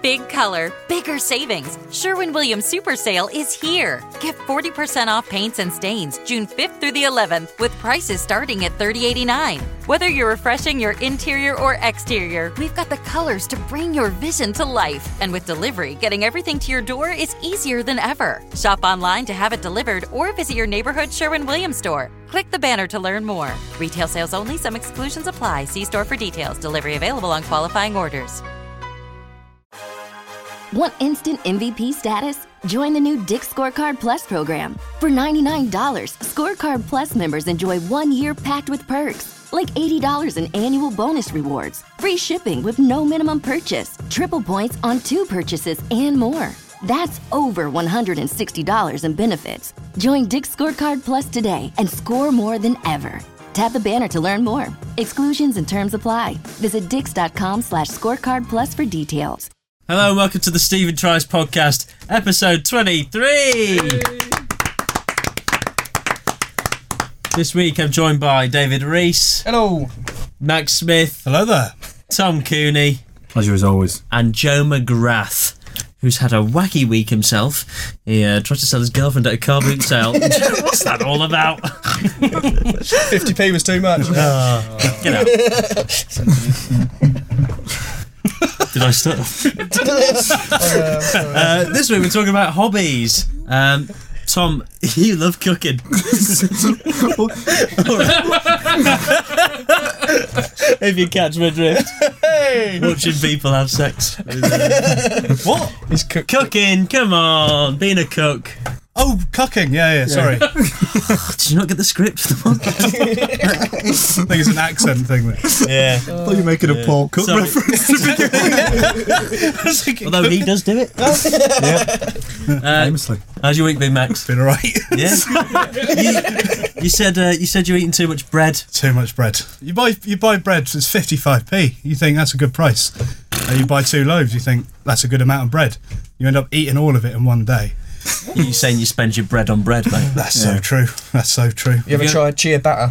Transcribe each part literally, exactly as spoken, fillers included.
Big color, bigger savings. Sherwin-Williams Super Sale is here. Get forty percent off paints and stains June fifth through the eleventh with prices starting at thirty dollars and eighty-nine cents. Whether you're refreshing your interior or exterior, we've got the colors to bring your vision to life. And with delivery, getting everything to your door is easier than ever. Shop online to have it delivered or visit your neighborhood Sherwin-Williams store. Click the banner to learn more. Retail sales only. Some exclusions apply. See store for details. Delivery available on qualifying orders. Want instant M V P status? Join the new Dick's Scorecard Plus program. For ninety-nine dollars, Scorecard Plus members enjoy one year packed with perks, like eighty dollars in annual bonus rewards, free shipping with no minimum purchase, triple points on two purchases, and more. That's over one hundred sixty dollars in benefits. Join Dick's Scorecard Plus today and score more than ever. Tap the banner to learn more. Exclusions and terms apply. Visit dix.com slash scorecard plus for details. Hello and welcome to the Stephen Tries Podcast, episode twenty-three. Yay. This week I'm joined by David Rees. Hello. Max Smith. Hello there. Tom Cooney. Pleasure as always. And Joe McGrath, who's had a wacky week himself. He uh, tried to sell his girlfriend at a car boot sale. What's that all about? fifty p was too much. Oh, get out. Did I start? uh, this week we're talking about hobbies. Um, Tom, you love cooking. If you catch my drift. Hey. Watching people have sex. What? He's cook- cooking, come on, being a cook. Oh, cooking, yeah, yeah, sorry. Did you not get the script for the podcast? I think it's an accent thing. Mate. Yeah. I thought you were making a Paul Cook Sorry. reference. Although he does do it. Yeah. Uh, Famously. How's your week been, Max? Been alright. Yeah. you, you said uh, you said you're eating too much bread. Too much bread. You buy you buy bread, it's fifty-five p. You think that's a good price. And you buy two loaves, you think that's a good amount of bread. You end up eating all of it in one day. You're saying you spend your bread on bread, mate? That's yeah. so true. That's so true. You ever tried chia batter?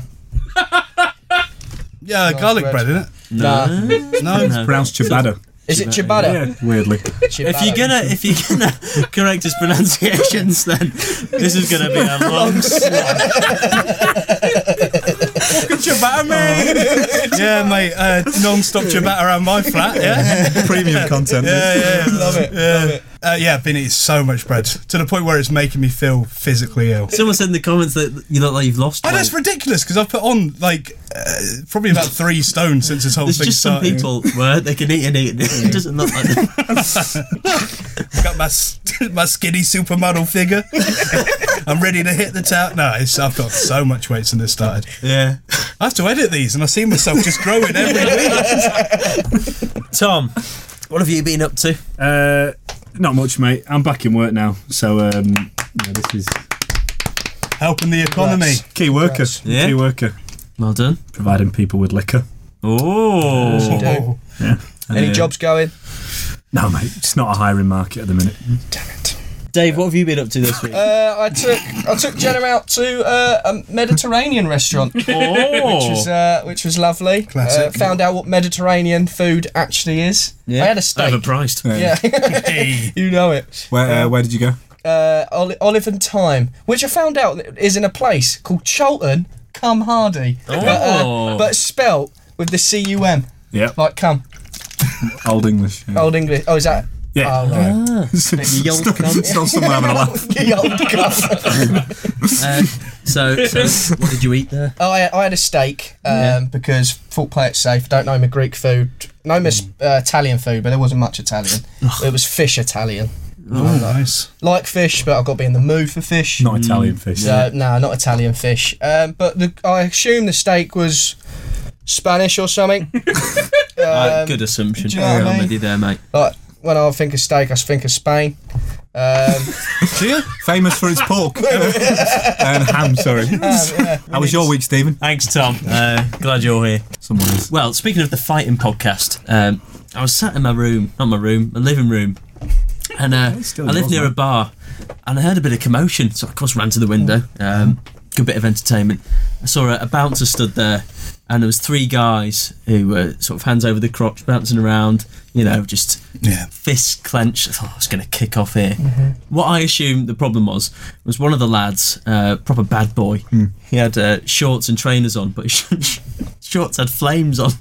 Yeah, no, garlic bread, bread, isn't it? No. No, no. it's pronounced ciabatta. Is it ciabatta? Yeah, weirdly. If you're gonna, if you're gonna correct his pronunciations, then this is gonna be a long slog. Ciabatta, mate. Yeah, mate. Uh, non-stop ciabatta around my flat. Yeah, premium content. Yeah, yeah, yeah. Love it. Yeah. Love it. Uh, yeah, I've been eating so much bread to the point where it's making me feel physically ill. Someone said in the comments that you look like you've lost weight. Oh, that's ridiculous because I've put on like uh, probably about three stone since this whole There's thing just started. some people where they can eat and eat. It doesn't look like them. I've got my my skinny supermodel figure. I'm ready to hit the town. No, it's, I've got so much weight since this started. Yeah, I have to edit these, and I see myself just growing every week. Tom, what have you been up to? Uh, not much, mate. I'm back in work now, so um, yeah, this is helping the economy. Congrats. Key worker, Congrats. Yeah. key worker. Well done. Providing people with liquor. Oh, Yes, you do. Yeah. Any Uh, jobs going? No, mate. It's not a hiring market at the minute. Damn it. Dave, what have you been up to this week? Uh, I took I took Jenna out to uh, a Mediterranean restaurant, Oh. which was uh, which was lovely. Classic. Uh, found out what Mediterranean food actually is. Yeah. I had a steak. Overpriced. Yeah, you know it. Where uh, where did you go? Uh, Oli- Olive and Thyme, which I found out is in a place called Cholton Cum Hardy, Oh. but, uh, but spelt with the C U M, Yeah, like cum. Old English. Yeah. Old English. Oh, is that? Yeah. Oh, right. Ah. It's You old cunt. it's not someone having a laugh. The old cum. Uh, so, so, what did you eat there? Oh, I, I had a steak um, Yeah. because thought play it safe. Don't know my Greek food. No my uh, Italian food, but there wasn't much Italian. It was fish Italian. Oh, nice. Like fish, but I've got to be in the mood for fish. Not Italian fish. Uh, no, not Italian fish. Um, but the, I assume the steak was Spanish or something. Uh, Um, good assumption. do you know what I I'm mean? with you there, mate. Like, when I think of steak, I think of Spain. Um, Do you? Famous for its pork and ham. Sorry. um, yeah. How was your week, Stephen? Thanks, Tom. Uh, glad you're here. Someone is. Well, speaking of the fighting podcast, um, I was sat in my room, not my room, my living room, and uh, It's still I live yours, near a mate. bar, and I heard a bit of commotion, so I of course ran to the window. Um, good bit of entertainment. I saw a, a bouncer stood there, and there was three guys who were sort of hands over the crotch, bouncing around, you know, just Yeah. fists clenched. I thought I was going to kick off here. What I assumed the problem was, was one of the lads, uh, proper bad boy, he had uh, shorts and trainers on, but his shorts had flames on.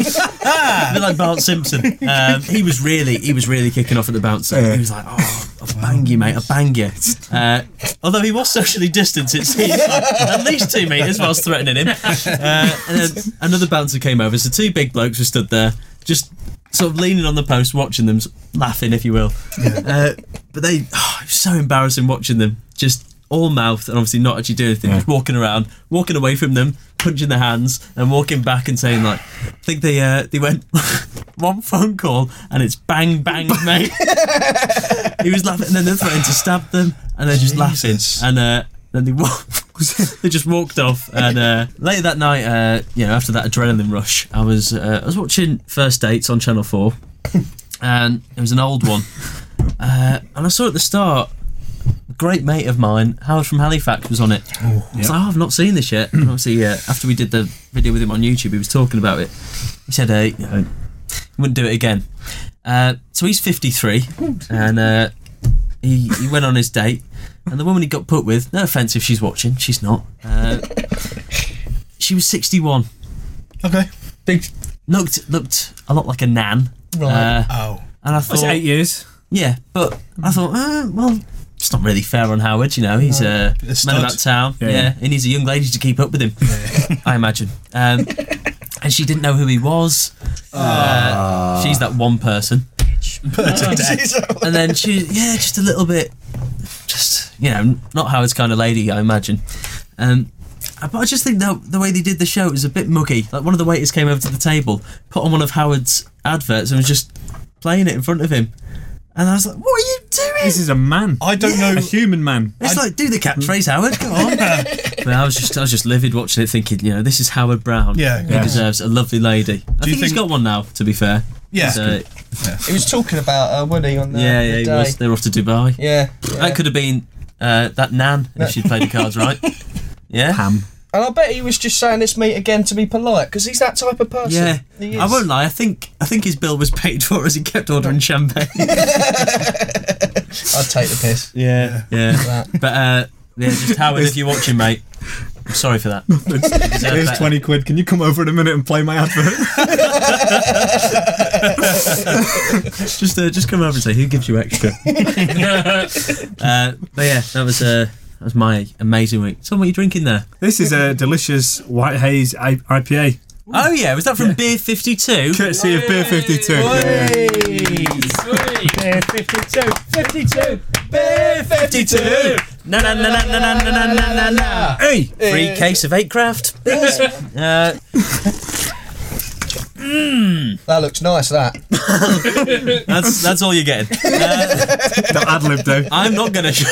A bit like Bart Simpson. Um, he was really, he was really kicking off at the bouncer. He was like, "Oh, I'll bang you, mate. I'll bang you." Uh, although he was socially distanced, it seems like at least two metres whilst threatening him. Uh, and then another bouncer came over. So two big blokes were stood there, just sort of leaning on the post, watching them, laughing, if you will. Uh, but they, oh, it was so embarrassing watching them, just all mouth and obviously not actually doing anything, just walking around, walking away from them, punching their hands, and walking back and saying like, I think they uh, they went one phone call and it's bang bang mate. He was laughing, and then they're threatening to stab them, and they're just Jesus. laughing, and uh, then they walked. They just walked off, and uh, later that night, uh, you know, after that adrenaline rush, I was uh, I was watching First Dates on Channel Four, and it was an old one, uh, and I saw at the start, a great mate of mine, Howard from Halifax, was on it. I was like, oh, I've not seen this yet. And obviously, uh, after we did the video with him on YouTube, he was talking about it. He said, uh, you know, he wouldn't do it again. Uh, so he's fifty-three, and uh, he he went on his date. And the woman he got put with, no offence if she's watching, she's not. Uh, she was sixty-one. Okay. Big. Looked looked a lot like a nan. Right. Uh, Oh. and I That's thought, eight years. yeah, but I thought, uh, well, it's not really fair on Howard. You know, he's uh, A man stud. about town. Yeah. Yeah, he needs a young lady to keep up with him. I imagine. Um, and she didn't know who he was. Uh, she's that one person. And then she, yeah, just a little bit, just, you know, not Howard's kind of lady, I imagine. Um, but I just think that the way they did the show was a bit muggy. Like, one of the waiters came over to the table, put on one of Howard's adverts, and was just playing it in front of him. And I was like, what are you doing? This is a man. I don't know. A human man. It's like, do the catchphrase, Howard, come on. But I was just I was just livid watching it, thinking, you know, this is Howard Brown. Yeah, He yeah. deserves a lovely lady. I you think, he's think- got one now, to be fair. Yeah. So, He was talking about uh, Woody on the, yeah, the yeah, he day. was. They were off to Dubai. Yeah, yeah. That could have been uh, that Nan, if she'd played the cards right. Yeah? Ham. And I bet he was just saying this meet again to be polite, because he's that type of person. Yeah, He is. I won't lie. I think I think his bill was paid for as he kept ordering champagne. I'd take the piss. Yeah, yeah. That. But uh, yeah, just Howard, if you're watching, mate, I'm sorry for that. You deserve Here's better. twenty quid. Can you come over in a minute and play my advert? Just uh, just come over and say, who gives you extra? uh, but yeah, that was uh, that was my amazing week. So what are you drinking there? This is a delicious white haze I- IPA. Oh yeah, was that from Beer fifty-two? Courtesy of Beer fifty-two. Yeah. Beer fifty-two. fifty-two. Beer fifty-two. Na na na na na na na na na na. Hey! Free case of eight craft beers. Uh, That looks nice, that. that's that's all you're getting. Uh, No ad lib though. I'm not gonna. Sh-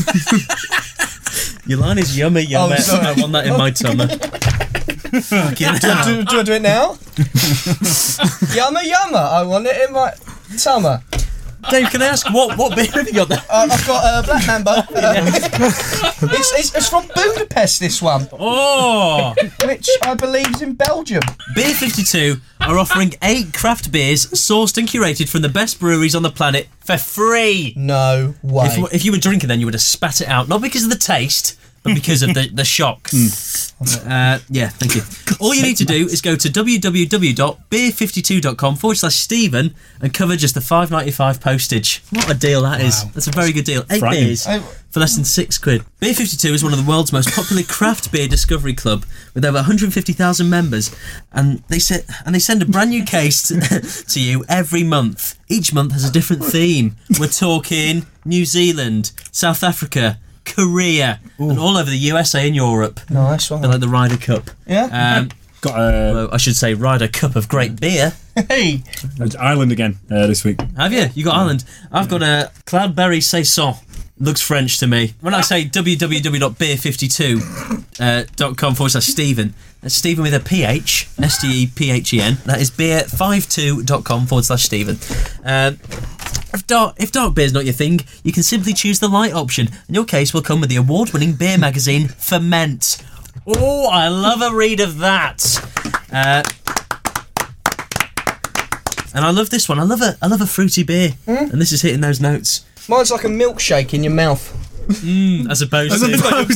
Your line is yummy, yummy. Oh, sorry. I want that in my tummy. Fucking hell. Do, do I do it now? Yumma yumma. I want it in my summer. Dave, can I ask what what beer have you got there? Uh, I've got a uh, Black Mamba. Uh, it's, it's, it's from Budapest, this one, Oh, which I believe is in Belgium. Beer fifty-two are offering eight craft beers sourced and curated from the best breweries on the planet for free. No way. If, if you were drinking, then you would have spat it out, not because of the taste, but because of the, the shock. Uh, yeah, thank you. All you need to do is go to www.beer52.com forward slash Stephen and cover just the five ninety-five postage. What a deal that is. That's a very good deal. Eight Frightening. beers Oh. for less than six quid. Beer fifty-two is one of the world's most popular craft beer discovery club with over one hundred fifty thousand members, and they se- and they send a brand new case to, to you every month. Each month has a different theme. We're talking New Zealand, South Africa, Korea, and all over the U S A and Europe. Nice They're one. like the Ryder Cup. Yeah. Um, Got a well, I should say Ryder Cup of great beer. Hey. Ireland again uh, this week. Have you? You got Ireland. I've got a Cloudberry Saison. Looks French to me. When I say www.beer fifty-two dot com forward slash Stephen, that's Stephen with a P H, S T E P H E N. That is beer fifty-two dot com forward slash Stephen. Um, If dark, if dark beer's not your thing, you can simply choose the light option, and your case will come with the award-winning beer magazine Ferment. Oh, I love a read of that. Uh, and I love this one. I love a, I love a fruity beer, mm. and this is hitting those notes. Mine's like a milkshake in your mouth. Mm, as opposed As to opposed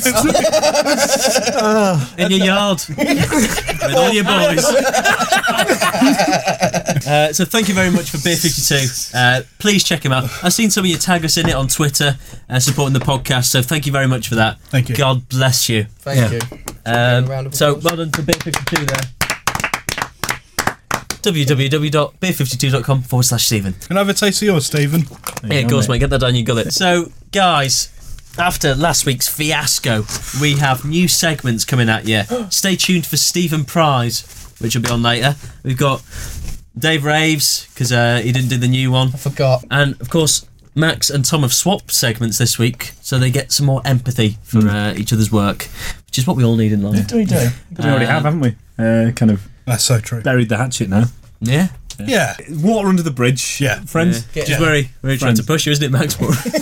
to in your yard with all your boys. uh, so thank you very much for Beer fifty-two. Uh, please check him out. I've seen some of you tag us in it on Twitter, uh, supporting the podcast. So thank you very much for that. Thank you. God bless you. Thank yeah. you. Um, so well done for Beer fifty-two there. www.beer52.com forward slash Stephen. Can I have a taste of yours, Stephen? Yeah, of course, mate. Get that down your gullet. So, guys, after last week's fiasco, we have new segments coming at you. Stay tuned for Stephen Prize, which will be on later. We've got Dave Raves, because uh, he didn't do the new one. I forgot. And, of course, Max and Tom have swapped segments this week, so they get some more empathy for mm. uh, each other's work, which is what we all need in life. What do we do? We already have, haven't we? Uh, kind of That's so true. buried the hatchet now. Yeah. Yeah. Water under the bridge. Yeah. Friends. Yeah. Just Yeah. very, very trying to push you, isn't it, Max?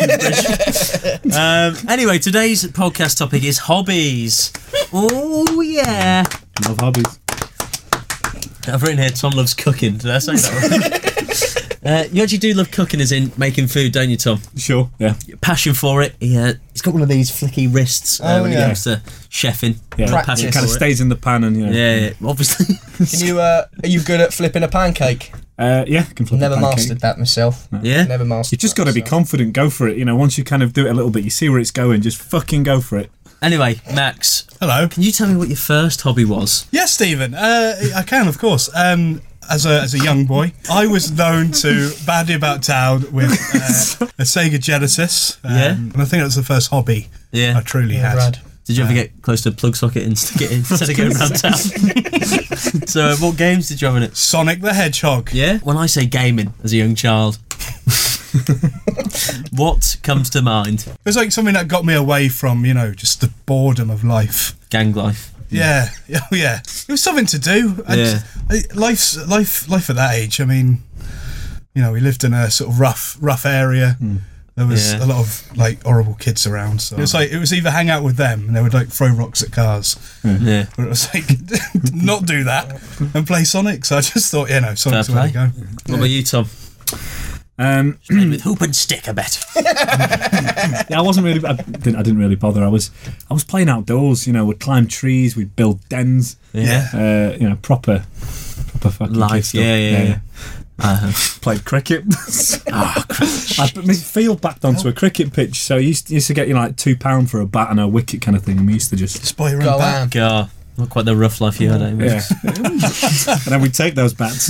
um, anyway, today's podcast topic is hobbies. Oh, yeah. Love hobbies. I've written here, Tom loves cooking. Did I say that right? Uh, you actually do love cooking, as in making food, don't you, Tom? Sure, yeah. Passion for it. He, uh, he's got one of these flicky wrists uh, Oh, when yeah. he comes to chefing. Yeah, Practice. it kind of for stays in the pan and, you know. Yeah, yeah, obviously. Can you? Uh, are you good at flipping a pancake? Uh, yeah, I can flip Never a pancake. mastered that myself. Yeah? Never mastered. You just that got to be myself. confident, go for it. You know, once you kind of do it a little bit, you see where it's going, just fucking go for it. Anyway, Max, Hello. can you tell me what your first hobby was? Yes, Stephen. Uh, I can, of course. Um, as a as a young boy, I was known to bandy about town with uh, a Sega Genesis. Um, Yeah. And I think that was the first hobby Yeah. I truly Yeah, had. Brad. Did you ever get close to a plug socket and stick it in instead of going around town? So, uh, what games did you have in it? Sonic the Hedgehog. Yeah? When I say gaming as a young child, what comes to mind? It was like something that got me away from, you know, just the boredom of life. Gang life. Yeah, oh yeah. It was something to do. And Yeah. I- life's life. Life at that age. I mean, you know, we lived in a sort of rough, rough area. There was Yeah. a lot of like horrible kids around. So it was like it was either hang out with them and they would like throw rocks at cars, Yeah. or it was like not do that and play Sonic. So I just thought, you know, Sonic's the Fair way to play. go. What about you, Tom? Um, Played with hoop and stick, I bet. yeah, I wasn't really. I didn't, I didn't really bother. I was. I was playing outdoors. You know, we'd climb trees. We'd build dens. Yeah. Uh, you know, proper, proper fucking kid Life, stuff. yeah, yeah, yeah. Uh, Played cricket. oh, crap. I put my field backed onto a cricket pitch, so you used, used to get you know, like two pound for a bat and a wicket kind of thing, and we used to just Just buy your Go own bat. on. God, not quite the rough life you had, eh? yeah. And then we'd take those bats.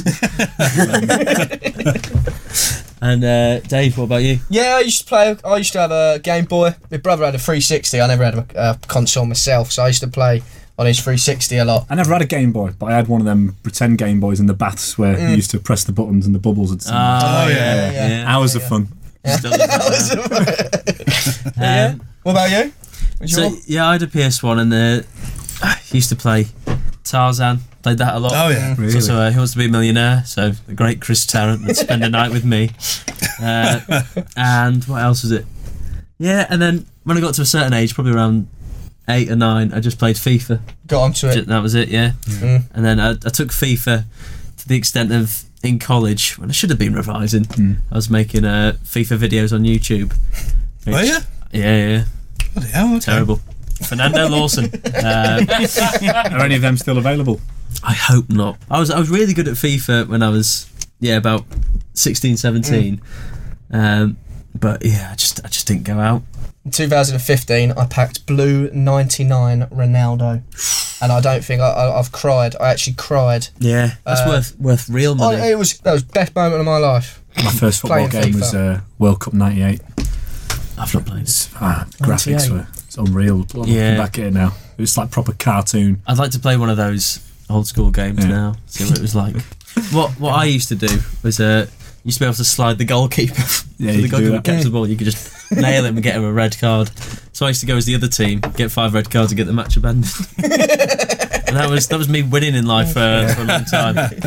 And uh, Dave, what about you? Yeah, I used to play. I used to have a Game Boy. My brother had a three sixty. I never had a, a console myself, so I used to play on his three sixty a lot. I never had a Game Boy, but I had one of them pretend Game Boys in the baths where you used to press the buttons and the bubbles would sing. Oh, yeah, yeah, yeah. Hours of fun. Still does that, uh, Yeah. um, What about you? What's so, your- yeah, I had a P S one and uh, I used to play Tarzan. Played that a lot. Oh yeah. Really? So, so uh, Who Wants to Be a Millionaire? So the great Chris Tarrant would spend a night with me. Uh, and what else was it? Yeah, and then when I got to a certain age, probably around eight or nine, I just played FIFA. Got onto it. That was it, yeah. Mm. And then I, I took FIFA to the extent of in college when I should have been revising. Mm. I was making uh, FIFA videos on YouTube. Were you? Yeah, yeah. Bloody hell, okay. Terrible. Fernando Lawson. Um, Are any of them still available? I hope not. I was I was really good at FIFA when I was yeah about sixteen, seventeen. Um, but yeah, I just I just didn't go out. In two thousand fifteen, I packed blue ninety-nine Ronaldo, and I don't think I, I, I've cried. I actually cried. Yeah, that's Uh, worth worth real money. I, it was that was the best moment of my life. My first football Playing game FIFA. was uh, World Cup ninety-eight. I've not played. Ah, graphics ninety-eight. were it's unreal. Looking Yeah. back at it now, it was like proper cartoon. I'd like to play one of those old school games Yeah. now. See what it was like. what what I used to do was uh, used to be able to slide the goalkeeper. Yeah, so you the could do goalkeeper that. catches the ball, you could just nail him and get him a red card. So I used to go as the other team, get five red cards and get the match abandoned. And that was that was me winning in life for, for a long time.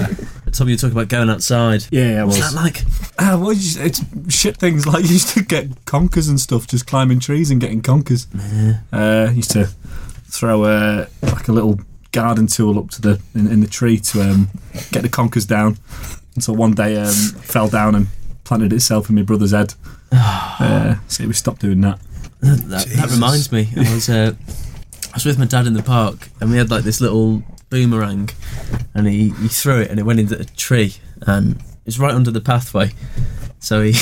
Tom, you were talking about going outside. Yeah, yeah, I was. What's that like? Ah, well, you just, it's shit things like you used to get conkers and stuff, just climbing trees and getting conkers. Yeah. Uh, used to throw uh, like a little garden tool up to the in, in the tree to um, get the conkers down. Until one day um, fell down and planted itself in my brother's head. uh, so we stopped doing that. That, that reminds me. I was uh, I was with my dad in the park, and we had like this little boomerang, and he, he threw it, and it went into a tree, and it's right under the pathway. So he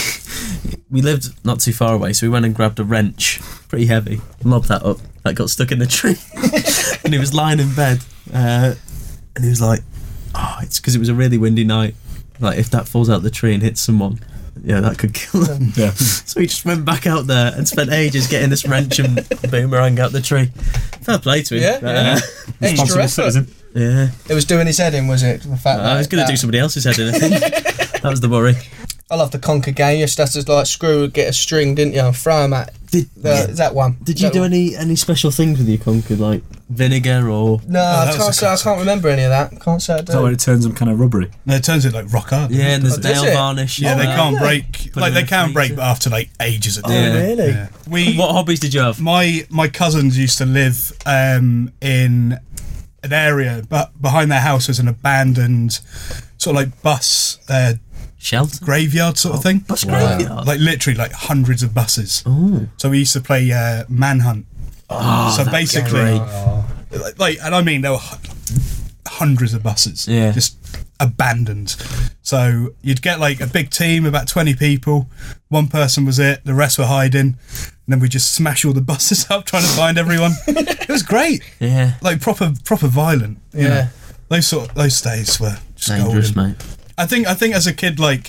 we lived not too far away, so we went and grabbed a wrench, pretty heavy, lobbed that up. That got stuck in the tree, and he was lying in bed, uh, and he was like, "Oh, it's because it was a really windy night. Like if that falls out the tree and hits someone, yeah, that could kill them." Yeah. So he just went back out there and spent ages getting this wrench and boomerang out the tree. Fair play to him. Yeah, but, yeah. uh, Extra Responsible effort. citizen. yeah. It was doing his head in, was it? The fact I that, was going to that- do somebody else's head in, I think. That was the worry. I love the conker game. You used to have to like screw, get a string, didn't you, and throw them at Did the, that one. Did Is you that do one? any any special things with your conker, like vinegar or? No, Oh, I that was can't a say. I classic. can't remember any of that. Can't say I Is that where do. it turns them kind of rubbery? No, it turns it like rock hard. Yeah, and there's Oh, does nail it? varnish. Yeah, and they that. can't yeah. break. Put Like it they in the can break, freezer. but after like ages of Oh, doing it. really? Yeah. We What hobbies did you have? my my cousins used to live um, in an area, but behind their house was an abandoned sort of like bus uh, Shelter. graveyard sort of thing. Bus Wow. graveyard. Like literally like hundreds of buses. Ooh. So we used to play uh, Manhunt. Oh, so that was basically, great. like, like, and I mean there were hu- hundreds of buses, Yeah. just abandoned. So you'd get like a big team, about twenty people. One person was it. The rest were hiding, and then we just smash all the buses up trying to find everyone. It was great, Yeah. like proper, proper violent. You Yeah. know? those sort, those days were just Dangerous, golden. mate. I think, I think as a kid, like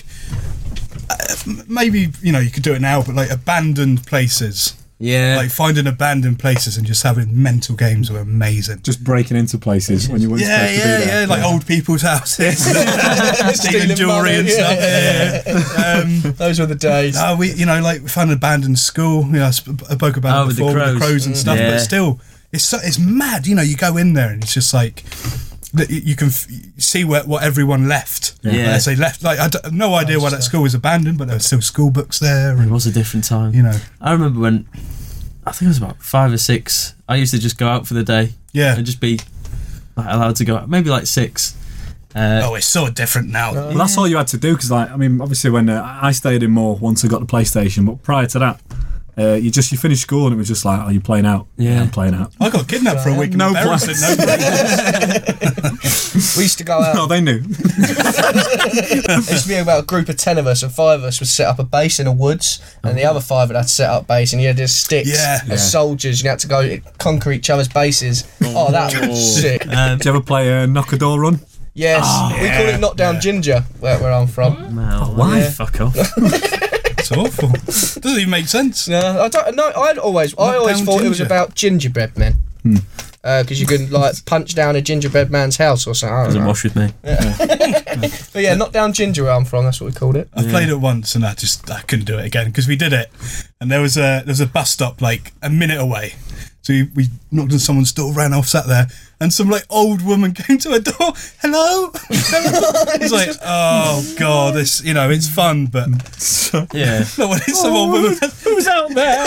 uh, m- maybe you know you could do it now, but like abandoned places. Yeah. Like finding abandoned places and just having mental games were amazing. Just breaking into places when you weren't Yeah, supposed to yeah, be there. yeah, like old people's houses, stealing Stealing jewellery money, and yeah. stuff. Yeah, yeah. Um, Uh, Those were the days. no, we, you know, like we found an abandoned school. You know, I sp- I spoke about Oh, it with the before with the crows. crows and stuff. Yeah. But still, it's so, it's mad. You know, you go in there and it's just like that you you can f- see where, what everyone left. Yeah. Like, they left. Like I d- no idea why that school was abandoned, but there were still school books there. It And, was a different time. you know, I remember when I think I was about five or six. I used to just go out for the day yeah. and just be like, allowed to go out. Maybe like six. Uh, Oh, it's so different now. Well, that's all you had to do because, like, I mean, obviously, when uh, I stayed in more once I got the PlayStation, but prior to that, uh, you just you finished school and it was just like, "Are you playing out?" Yeah. I'm playing out. I got kidnapped for a week. No No parents plans. didn't know. We used to go out. Oh, they knew. It used to be about a group of ten of us, and five of us would set up a base in the woods, and the other five would have to set up base, and you had just sticks Yeah. as Yeah. soldiers. You had to go conquer each other's bases. Oh, that was sick. um, Did you ever play uh, Knock a Door Run? Yes, we call it knockdown Yeah. ginger, where, where I'm from. wow, why? yeah. Fuck off. It's awful. Doesn't even make sense. No, I don't. No, I'd always, I always Knockdown thought it was ginger. about gingerbread men. Because you can like punch down a gingerbread man's house or something. I don't Doesn't know. wash with me. But yeah, knockdown ginger where I'm from. That's what we called it. I played it once and I just I couldn't do it again because we did it, and there was a there was a bus stop like a minute away, so we, we knocked on someone's door, ran off, sat there, and some like old woman came to our door. Hello, hello. It's like, oh god, this you know it's fun, but Yeah. no, when it's some old woman, who's out there?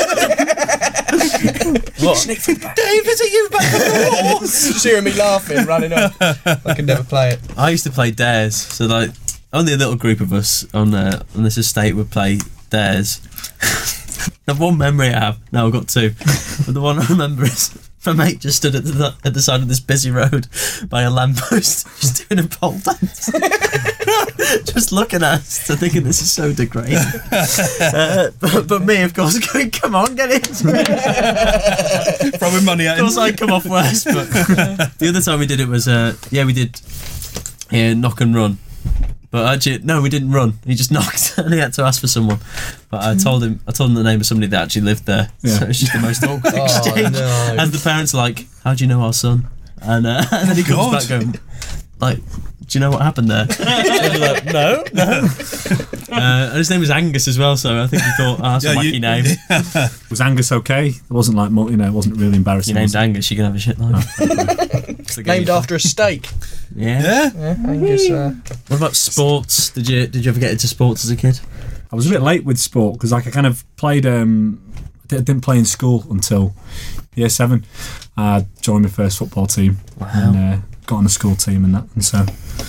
What? Dave, is it you back on the wall? Just hearing me laughing, running up. I could never play it. I used to play Dares, so like only a little group of us on uh, on this estate would play Dares. The one memory I have, no, I've got two, but the one I remember is my mate just stood at the at the side of this busy road by a lamppost, just doing a pole dance, just looking at us, so thinking this is so degrading. Uh, but, but me, of course, going, come on, get into it. Throwing money at Of course, him. I come off worse. But the other time we did it was, uh, yeah, we did yeah, knock and run. But actually, no, we didn't run. He just knocked, and he had to ask for someone. But I told him, I told him the name of somebody that actually lived there. Yeah. So it's just the most awkward Oh, exchange. no. And the parents are like, "How do you know our son?" And, uh, and then he comes God. back going, like, do you know what happened there? And you're like, no, no. Uh, and his name was Angus as well, so I think he thought, oh, that's Yeah, a wacky you- name. Was Angus okay? It wasn't like, mo- you know, it wasn't really embarrassing. You named was it? Angus, you can have a shit life. It's the game Named you- after a steak. Yeah. Yeah. Yeah, Angus. Uh, What about sports? Did you did you ever get into sports as a kid? I was a bit late with sport because like I kind of played. Um, I didn't play in school until year seven. I joined my first football team and uh, got on the school team and that, and so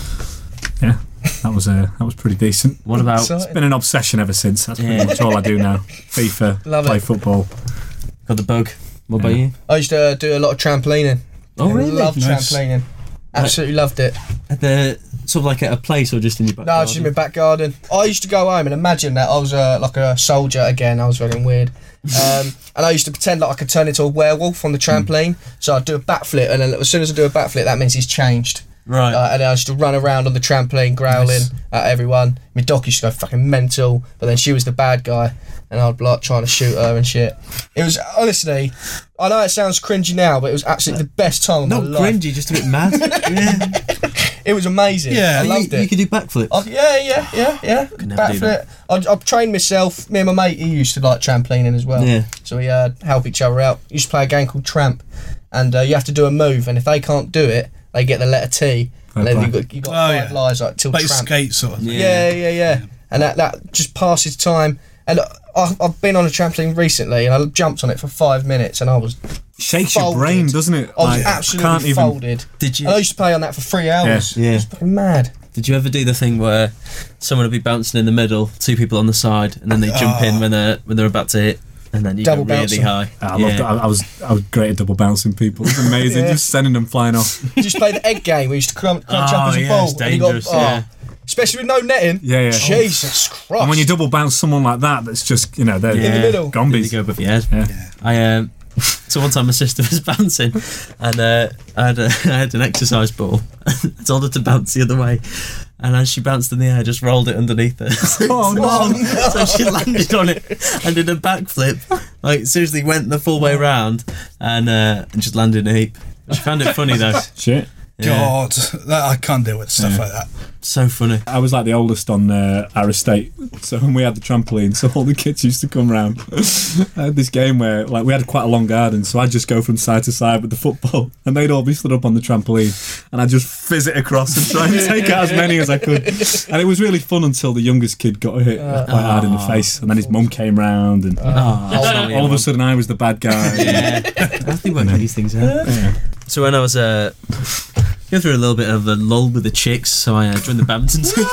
yeah, that was uh, that was pretty decent. What about So- It's been an obsession ever since. That's pretty Yeah. much all I do now. FIFA, Love play it. football. got the bug? What about Yeah. you? I used to uh, do a lot of trampolining. Oh, I really? Loved Nice. trampolining. Absolutely loved it. At the sort of like at a place or just in your back? No, just in my back garden. I used to go home and imagine that I was uh, like a soldier again. I was fucking weird. Um, and I used to pretend like I could turn into a werewolf on the trampoline. So I'd do a backflip, and then as soon as I do a backflip, that means he's changed. Right. Uh, and then I used to run around on the trampoline growling Nice. at everyone. My dog used to go fucking mental, but then she was the bad guy, and I'd be like trying to shoot her and shit. It was honestly, I know it sounds cringy now, but it was absolutely the best time of Not my life. cringy, just a bit mad. yeah. It was amazing. Yeah. I You, loved you it. could do backflips. I, yeah, yeah, yeah, yeah. never do Backflip. I've, I've trained myself. Me and my mate, he used to like trampolining as well. Yeah. So we uh, help each other out. Used to play a game called Tramp, and uh, you have to do a move, and if they can't do it, they get the letter T, and then Okay. you got you got Oh, five yeah. lives like till Like Tramp. skate sort of thing. Yeah, yeah, yeah. And that, that just passes time. And I, I've been on a trampoline recently, and I jumped on it for five minutes, and I was Shakes folded. your brain, doesn't it? I was Like, absolutely can't even. folded. Did you And I used to play on that for three hours. Yeah. It was fucking mad. Did you ever do the thing where someone would be bouncing in the middle, two people on the side, and then they jump in when they're when they're about to hit, and then you Double go really bouncing. high? I, yeah. loved it. I, I was I was great at double bouncing people. It was amazing, Yeah. just sending them flying off. You just play the egg game. We used to crunch, crunch Oh, up as a yeah, ball. it's and you got- dangerous, oh, yeah. Especially with no netting. Yeah, yeah. Jesus Christ. And when you double bounce someone like that, that's just you know they're Yeah. in the middle. Then you gombies. go above your head. Yeah. I um, so one time my sister was bouncing, and uh, I had a, I had an exercise ball. I told her to bounce the other way, and as she bounced in the air, I just rolled it underneath her. Oh no! So she landed on it and did a backflip. Like seriously, went the full way round and uh, and just landed in a heap. She found it funny though. Shit. Yeah. God, that, I can't deal with stuff like that. So funny. I was like the oldest on uh, our estate, so when we had the trampoline, so all the kids used to come round. I had this game where, like, we had quite a long garden, so I'd just go from side to side with the football, and they'd all be stood up on the trampoline, and I'd just fizz it across and try and take out as many as I could. And it was really fun until the youngest kid got hit quite hard in the face, and then his mum came round, and Oh, that's not what you all of a want. sudden I was the bad guy. Yeah. I think work these things out. Yeah. So when I was uh, going through a little bit of a lull with the chicks, so I uh, joined the badminton team.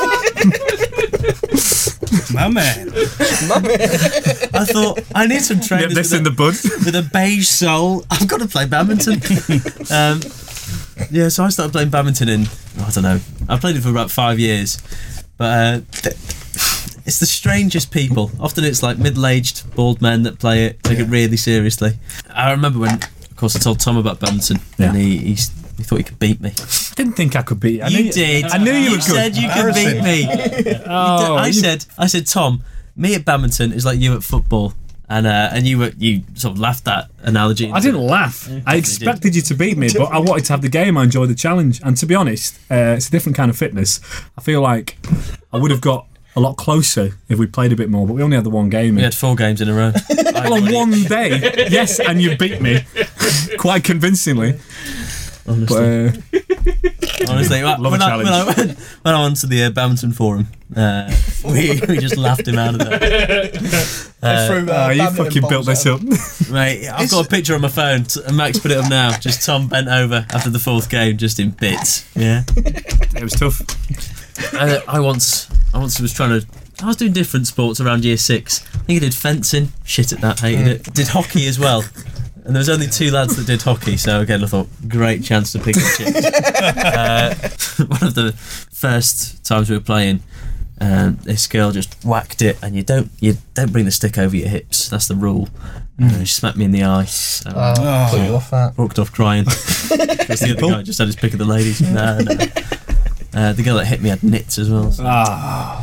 My man. I thought I need some Get trainers this with, in a, the bud. with a beige soul. I've got to play badminton. um, yeah, so I started playing badminton in I don't know. I played it for about five years, but uh, th- it's the strangest people. Often it's like middle-aged bald men that play it, take it really seriously. I remember when, of course, I told Tom about badminton, Yeah. and he, he he thought he could beat me. Didn't think I could beat you. I You knew, did. I knew you were good. said you could beat me. Oh, I you- said, I said, Tom, me at badminton is like you at football, and uh, and you were you sort of laughed that analogy. I didn't laugh. I did. expected you to beat me, but I wanted to have the game. I enjoyed the challenge. And to be honest, uh, it's a different kind of fitness. I feel like I would have got a lot closer if we played a bit more, but we only had the one game. We had four games in a row. Well, on one day, yes, and you beat me quite convincingly. Honestly, But, uh, honestly, when, Love a when, I, when, I challenge. went, when I went to the uh, badminton forum, uh, we we just laughed him out of there. They threw, uh, oh, you badminton fucking built balls this at up. Mate, I've got a picture on my phone, t- and Max put it up now. Just Tom bent over after the fourth game, just in bits. Yeah. It was tough. I, I once, I once was trying to. I was doing different sports around year six. I think I did fencing. Shit at that, hated it. Did hockey as well. And there was only two lads that did hockey, so again I thought, great chance to pick the chicks. uh, one of the first times we were playing, um, this girl just whacked it, and you don't you don't bring the stick over your hips. That's the rule. And she smacked me in the eye. So I Oh, put you off that. walked off crying. Because the other guy just had his pick of the ladies. No, no. Uh, the girl that hit me had nits as well. So Ah.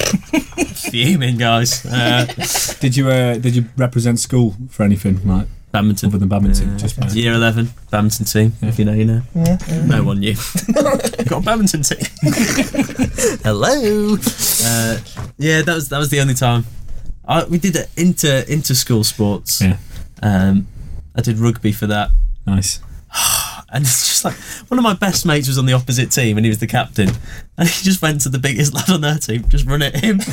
fuming, guys. Uh, Did you uh, did you represent school for anything like Badminton. other than badminton. Just badminton. Year eleven, badminton team, if you know, you know. Yeah, yeah. No one knew. Got a badminton team. Hello. Uh, yeah, that was that was the only time. I, we did it inter inter school sports. Yeah. Um, I did rugby for that, Nice. and it's just like one of my best mates was on the opposite team, and he was the captain, and he just went to the biggest lad on their team, just run at him.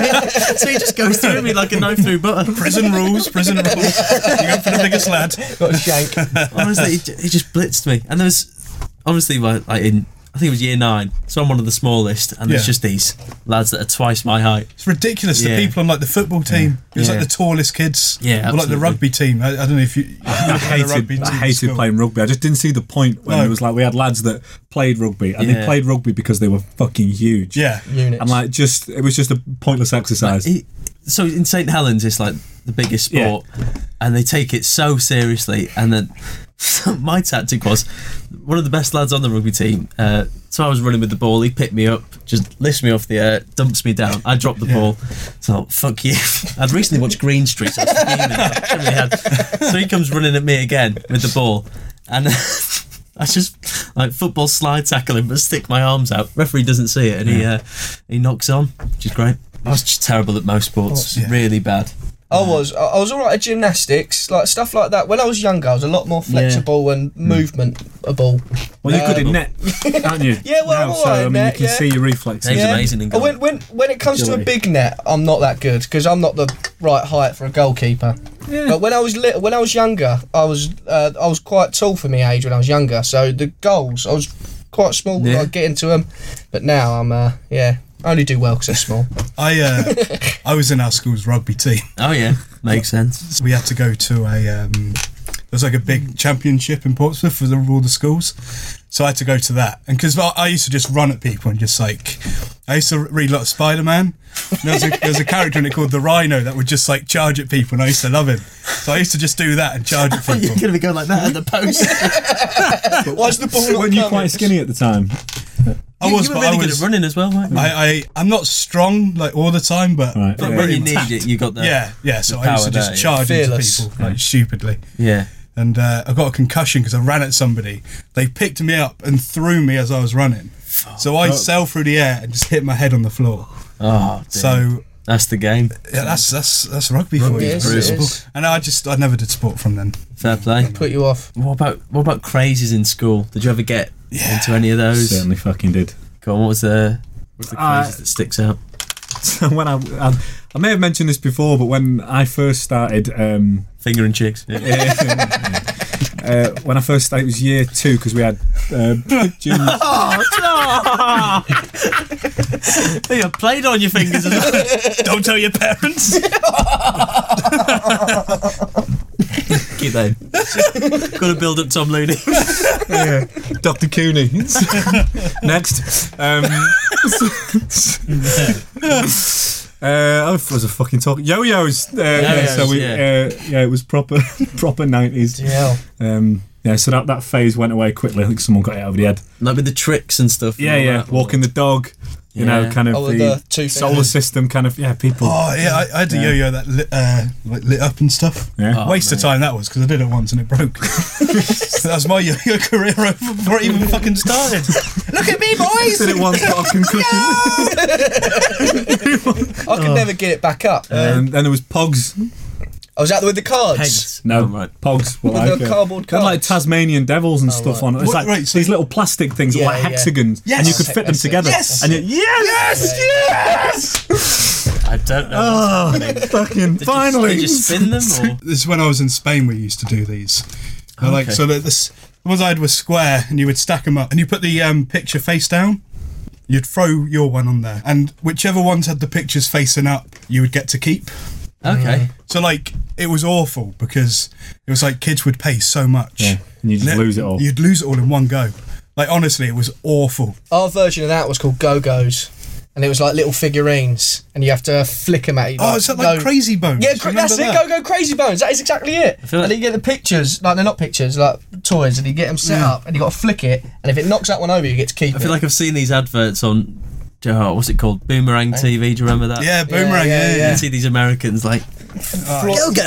So he just goes through me like a knife through butter. Prison rules, prison rules. You go for the biggest lad. Got a shank. Honestly, he, j- he just blitzed me, and there was honestly like like in. I think it was year nine, so I'm one of the smallest, and there's Yeah. just these lads that are twice my height. It's ridiculous. Yeah. The people on like the football team, it was Yeah. like the tallest kids. Yeah, or like the absolutely. rugby team. I, I don't know if you. you I were playing the rugby hated, I team at hated school. playing rugby. I just didn't see the point when No. it was like we had lads that played rugby and Yeah. they played rugby because they were fucking huge. Yeah, Units. And like just it was just a pointless exercise. He- so in Saint Helens, it's like the biggest sport, and they take it so seriously. And then my tactic was one of the best lads on the rugby team. Uh, so I was running with the ball. He picked me up, just lifts me off the air, dumps me down. I dropped the ball. So fuck you. I'd recently watched Green Street, so I was fuming. I shouldn't really had. So he comes running at me again with the ball, and I just like football slide tackle him, but stick my arms out. Referee doesn't see it, and he uh, he knocks on, which is great. I was just terrible at most sports, Yeah. really bad. I was. I I was all right at gymnastics, like stuff like that. When I was younger, I was a lot more flexible and movementable. Well, you're good Um, in net, aren't you? Yeah, well, I'm Now, all so right I in mean, net, you can yeah. see your reflexes. He's amazing in Uh, goal. When, when, when it comes to a Joey. big net, I'm not that good because I'm not the right height for a goalkeeper. But when I was li- when I was younger, I was uh, I was quite tall for my age when I was younger. So the goals, I was quite small. Yeah. Like getting to them, but now I'm uh, yeah. I only do well because they're small. I uh, I was in our school's rugby team. Oh yeah, makes sense. We had to go to a um, there was like a big championship in Portsmouth for the, all the schools, so I had to go to that. And because I, I used to just run at people and just like I used to read a lot of Spider-Man. And there was a, there was a character in it called the Rhino that would just like charge at people, and I used to love him. So I used to just do that and charge at people. You're gonna be going like that at the post. Why's the ball not Weren't you coming? quite skinny at the time? I you, was, you were but really I good was. at running as well, weren't you? I, I I'm not strong like all the time, but Right. but yeah. when you pretty need it, you got the yeah, yeah. So the I used to power just there, yeah. charge Fearless. into people like stupidly. yeah. And uh, I got a concussion because I ran at somebody. They picked me up and threw me as I was running. So I sailed through the air and just hit my head on the floor. Oh, dear. So that's the game. yeah, that's that's that's rugby, for Rugby you. is, it Brutal. is. And I just I never did sport from then. Fair play. Put you off. What about what about crazes in school? Did you ever get Yeah. into any of those? Certainly fucking did. Go on, what was the what's the Uh, crazes that sticks out? So when I, I, I may have mentioned this before, but when I first started, um, Finger and chicks. Yeah. uh, when I first started, it was year two because we had uh, junior. You played on your fingers as well. Don't tell your parents. Keep that in. Got to build up Tom Looney. yeah, Doctor Cooney. Next. Um, uh, I was a fucking talk. Yo-yos. Uh, yeah, so we, yeah. Uh, yeah, it was proper, proper nineties. Yeah. Um, yeah, so that, that phase went away quickly. I think someone got it over the head. Like with the tricks and stuff. and Yeah, all yeah. that. Walking the dog. You Yeah. know, kind of Oh, with the, the two solar fingers. system kind of, yeah, people. Oh yeah, I, I had a Yeah. yo-yo that lit, uh, like lit up and stuff. Yeah. Oh, Waste of mate. time that was because I did it once and it broke. That was my yo-yo career over before it even fucking started. Look at me, boys! Did it once, got a concussion. I could never get it back up. And then there was Pogs. I was out there with the cards. Pegs. No, Oh, right. Pogs were With like, the uh, cardboard they're like cards. Tasmanian devils and stuff right. on it. It's What- like right, so- these little plastic things, Yeah, like yeah. hexagons, Yes. and you could fit them That's it. together. Yes. And you, yes, yes, I don't know. Oh, fucking Did finally! You, did you spin them or? This is when I was in Spain. We used to do these. They're Like Okay. so, that this the ones I had were square, and you would stack them up, and you put the um, picture face down. You'd throw your one on there, and whichever ones had the pictures facing up, you would get to keep. Okay. So like it was awful because it was like kids would pay so much, Yeah, and you just then lose it all. You'd lose it all in one go. Like honestly, it was awful. Our version of that was called Go-Go's. And it was like little figurines. And you have to flick them at you. Oh, is that like go- Crazy Bones? Yeah, Do you cra- remember that's it. that? Go Go Crazy Bones. That is exactly it. feel And like- then you get the pictures, like they're not pictures, like toys, and you get them set up, and you got to flick it, and if it knocks that one over, you get to keep I it. feel like I've seen these adverts on. Oh, what's it called? Boomerang T V. Do you remember that? Yeah, Boomerang. Yeah, Yeah, yeah, yeah. You see these Americans like Flo- Go-Go's.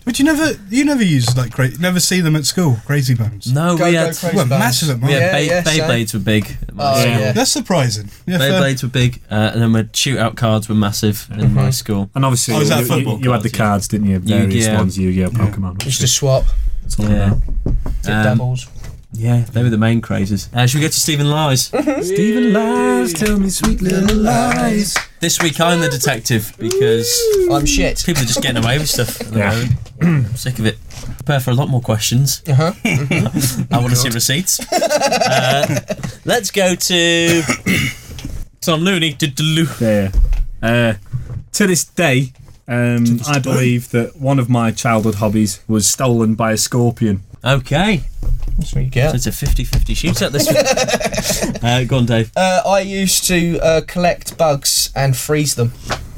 But you never, you never use like cra- never see them at school. Crazy Bones. No, Go, we go, had, Crazy Well, Bones. massive at mine. we had Yeah, Bay- yeah, same. Beyblades were big. At my Oh, school. yeah. That's surprising. Yeah, fair. Beyblades were big, uh, and then my shootout cards were massive in my school. And obviously, Oh, is that you, football you, you had the cards, cards, didn't you? Various Yu-Gi-Oh. ones, Yu-Gi-Oh, Pokemon. Used to swap. That's all Yeah. about. Dip Um, doubles. Yeah, they were the main crazes. Uh, should we get to Stephen Lies? Stephen lies, tell me sweet little lies. This week I'm the detective because I'm shit. people are just getting away with stuff at the Yeah. moment. I'm sick of it. Prepare for a lot more questions. Uh-huh. I want to see receipts. Uh, let's go to Tom Looney. Did-de-loo. Yeah. Uh, to this day, um, I believe that one of my childhood hobbies was stolen by a scorpion. Okay, That's what you so get. it's a fifty-fifty shootout this week. uh, go on, Dave. Uh, I used to uh, collect bugs and freeze them.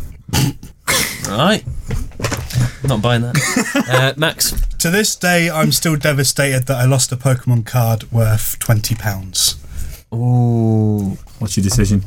Right. Not buying that. Uh, Max. To this day, I'm still devastated that I lost a Pokemon card worth twenty pounds. Ooh. What's your decision?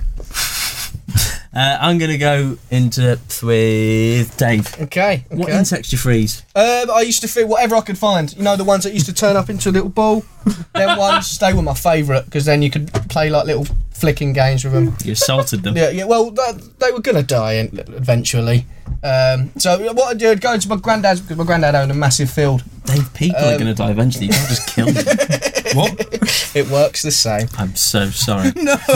Uh, I'm going to go into depth with Dave. Okay. okay. What insects do you freeze? Um, I used to fit whatever I could find. You know, the ones that used to turn up into a little ball. Them ones, they were my favourite because then you could play like little flicking games with them. You assaulted them. Yeah, yeah. Well, that, they were gonna die in- eventually. Um, so what I did, I'd go to my granddad's because my granddad owned a massive field. Dave, people are Um, going to die eventually. You can't just kill them. What? It works the same. I'm so sorry.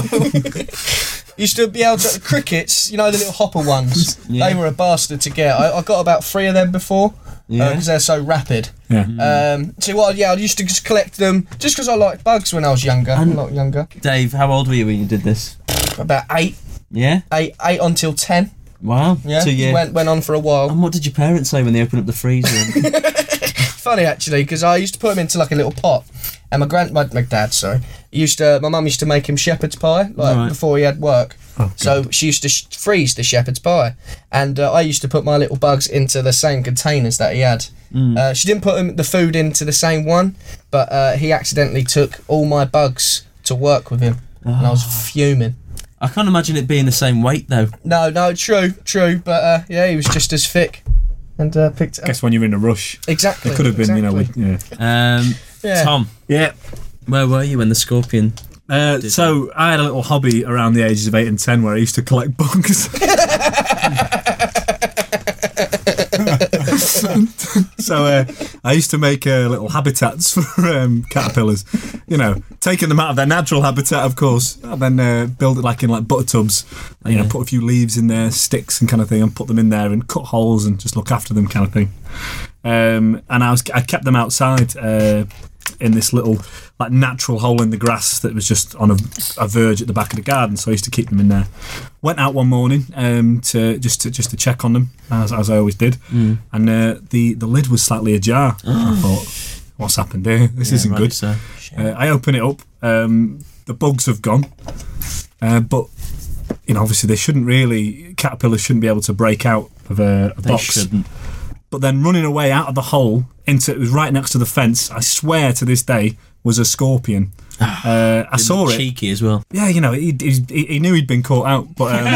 Used to be able to crickets. You know the little hopper ones. Yeah. They were a bastard to get. I, I got about three of them before Yeah. because they're so rapid. Yeah. Um, so what? Yeah, I used to just collect them just because I liked bugs when I was younger. And- a lot younger. Dave, how old were you when you did this? About eight, Yeah? eight, eight until ten. Wow. Yeah, So, yeah. went went on for a while. And what did your parents say when they opened up the freezer? And- Funny actually, because I used to put them into like a little pot, and my grand, my, my dad, sorry, he used to. My mum used to make him shepherd's pie like Right. before he had work. Oh, So she used to sh- freeze the shepherd's pie, and uh, I used to put my little bugs into the same containers that he had. Mm. Uh, she didn't put 'em- the food into the same one, but uh, he accidentally took all my bugs to work with him, and I was fuming. I can't imagine it being the same weight, though. No, no, true, true, but uh, yeah, he was just as thick, and uh, picked it I up. guess when you're in a rush, Exactly. it could have been, you know, exactly. with, yeah. Um, Yeah. Tom, Yeah. where were you when the scorpion... Uh, so I had a little hobby around the ages of eight and ten where I used to collect bugs. So uh, I used to make uh, little habitats for um, caterpillars. You know, taking them out of their natural habitat, of course, and then uh, build it like in like butter tubs. And, you know, Yeah. put a few leaves in there, sticks and kind of thing, and put them in there and cut holes and just look after them, kind of thing. Um, and I was I kept them outside. Uh, in this little like natural hole in the grass that was just on a, a verge at the back of the garden, so I used to keep them in there. Went out one morning um, to just to just to check on them as, as I always did, Mm. and uh, the the lid was slightly ajar. I thought, what's happened here? This Yeah, isn't rightly good. So. Uh, I open it up. Um, the bugs have gone, uh, but you know, obviously they shouldn't really. Caterpillars shouldn't be able to break out of a, a They box. shouldn't. But then running away out of the hole into it was right next to the fence. I swear to this day was a scorpion. Uh, I saw it. Cheeky as well. Yeah, you know, he, he, he knew he'd been caught out, but um,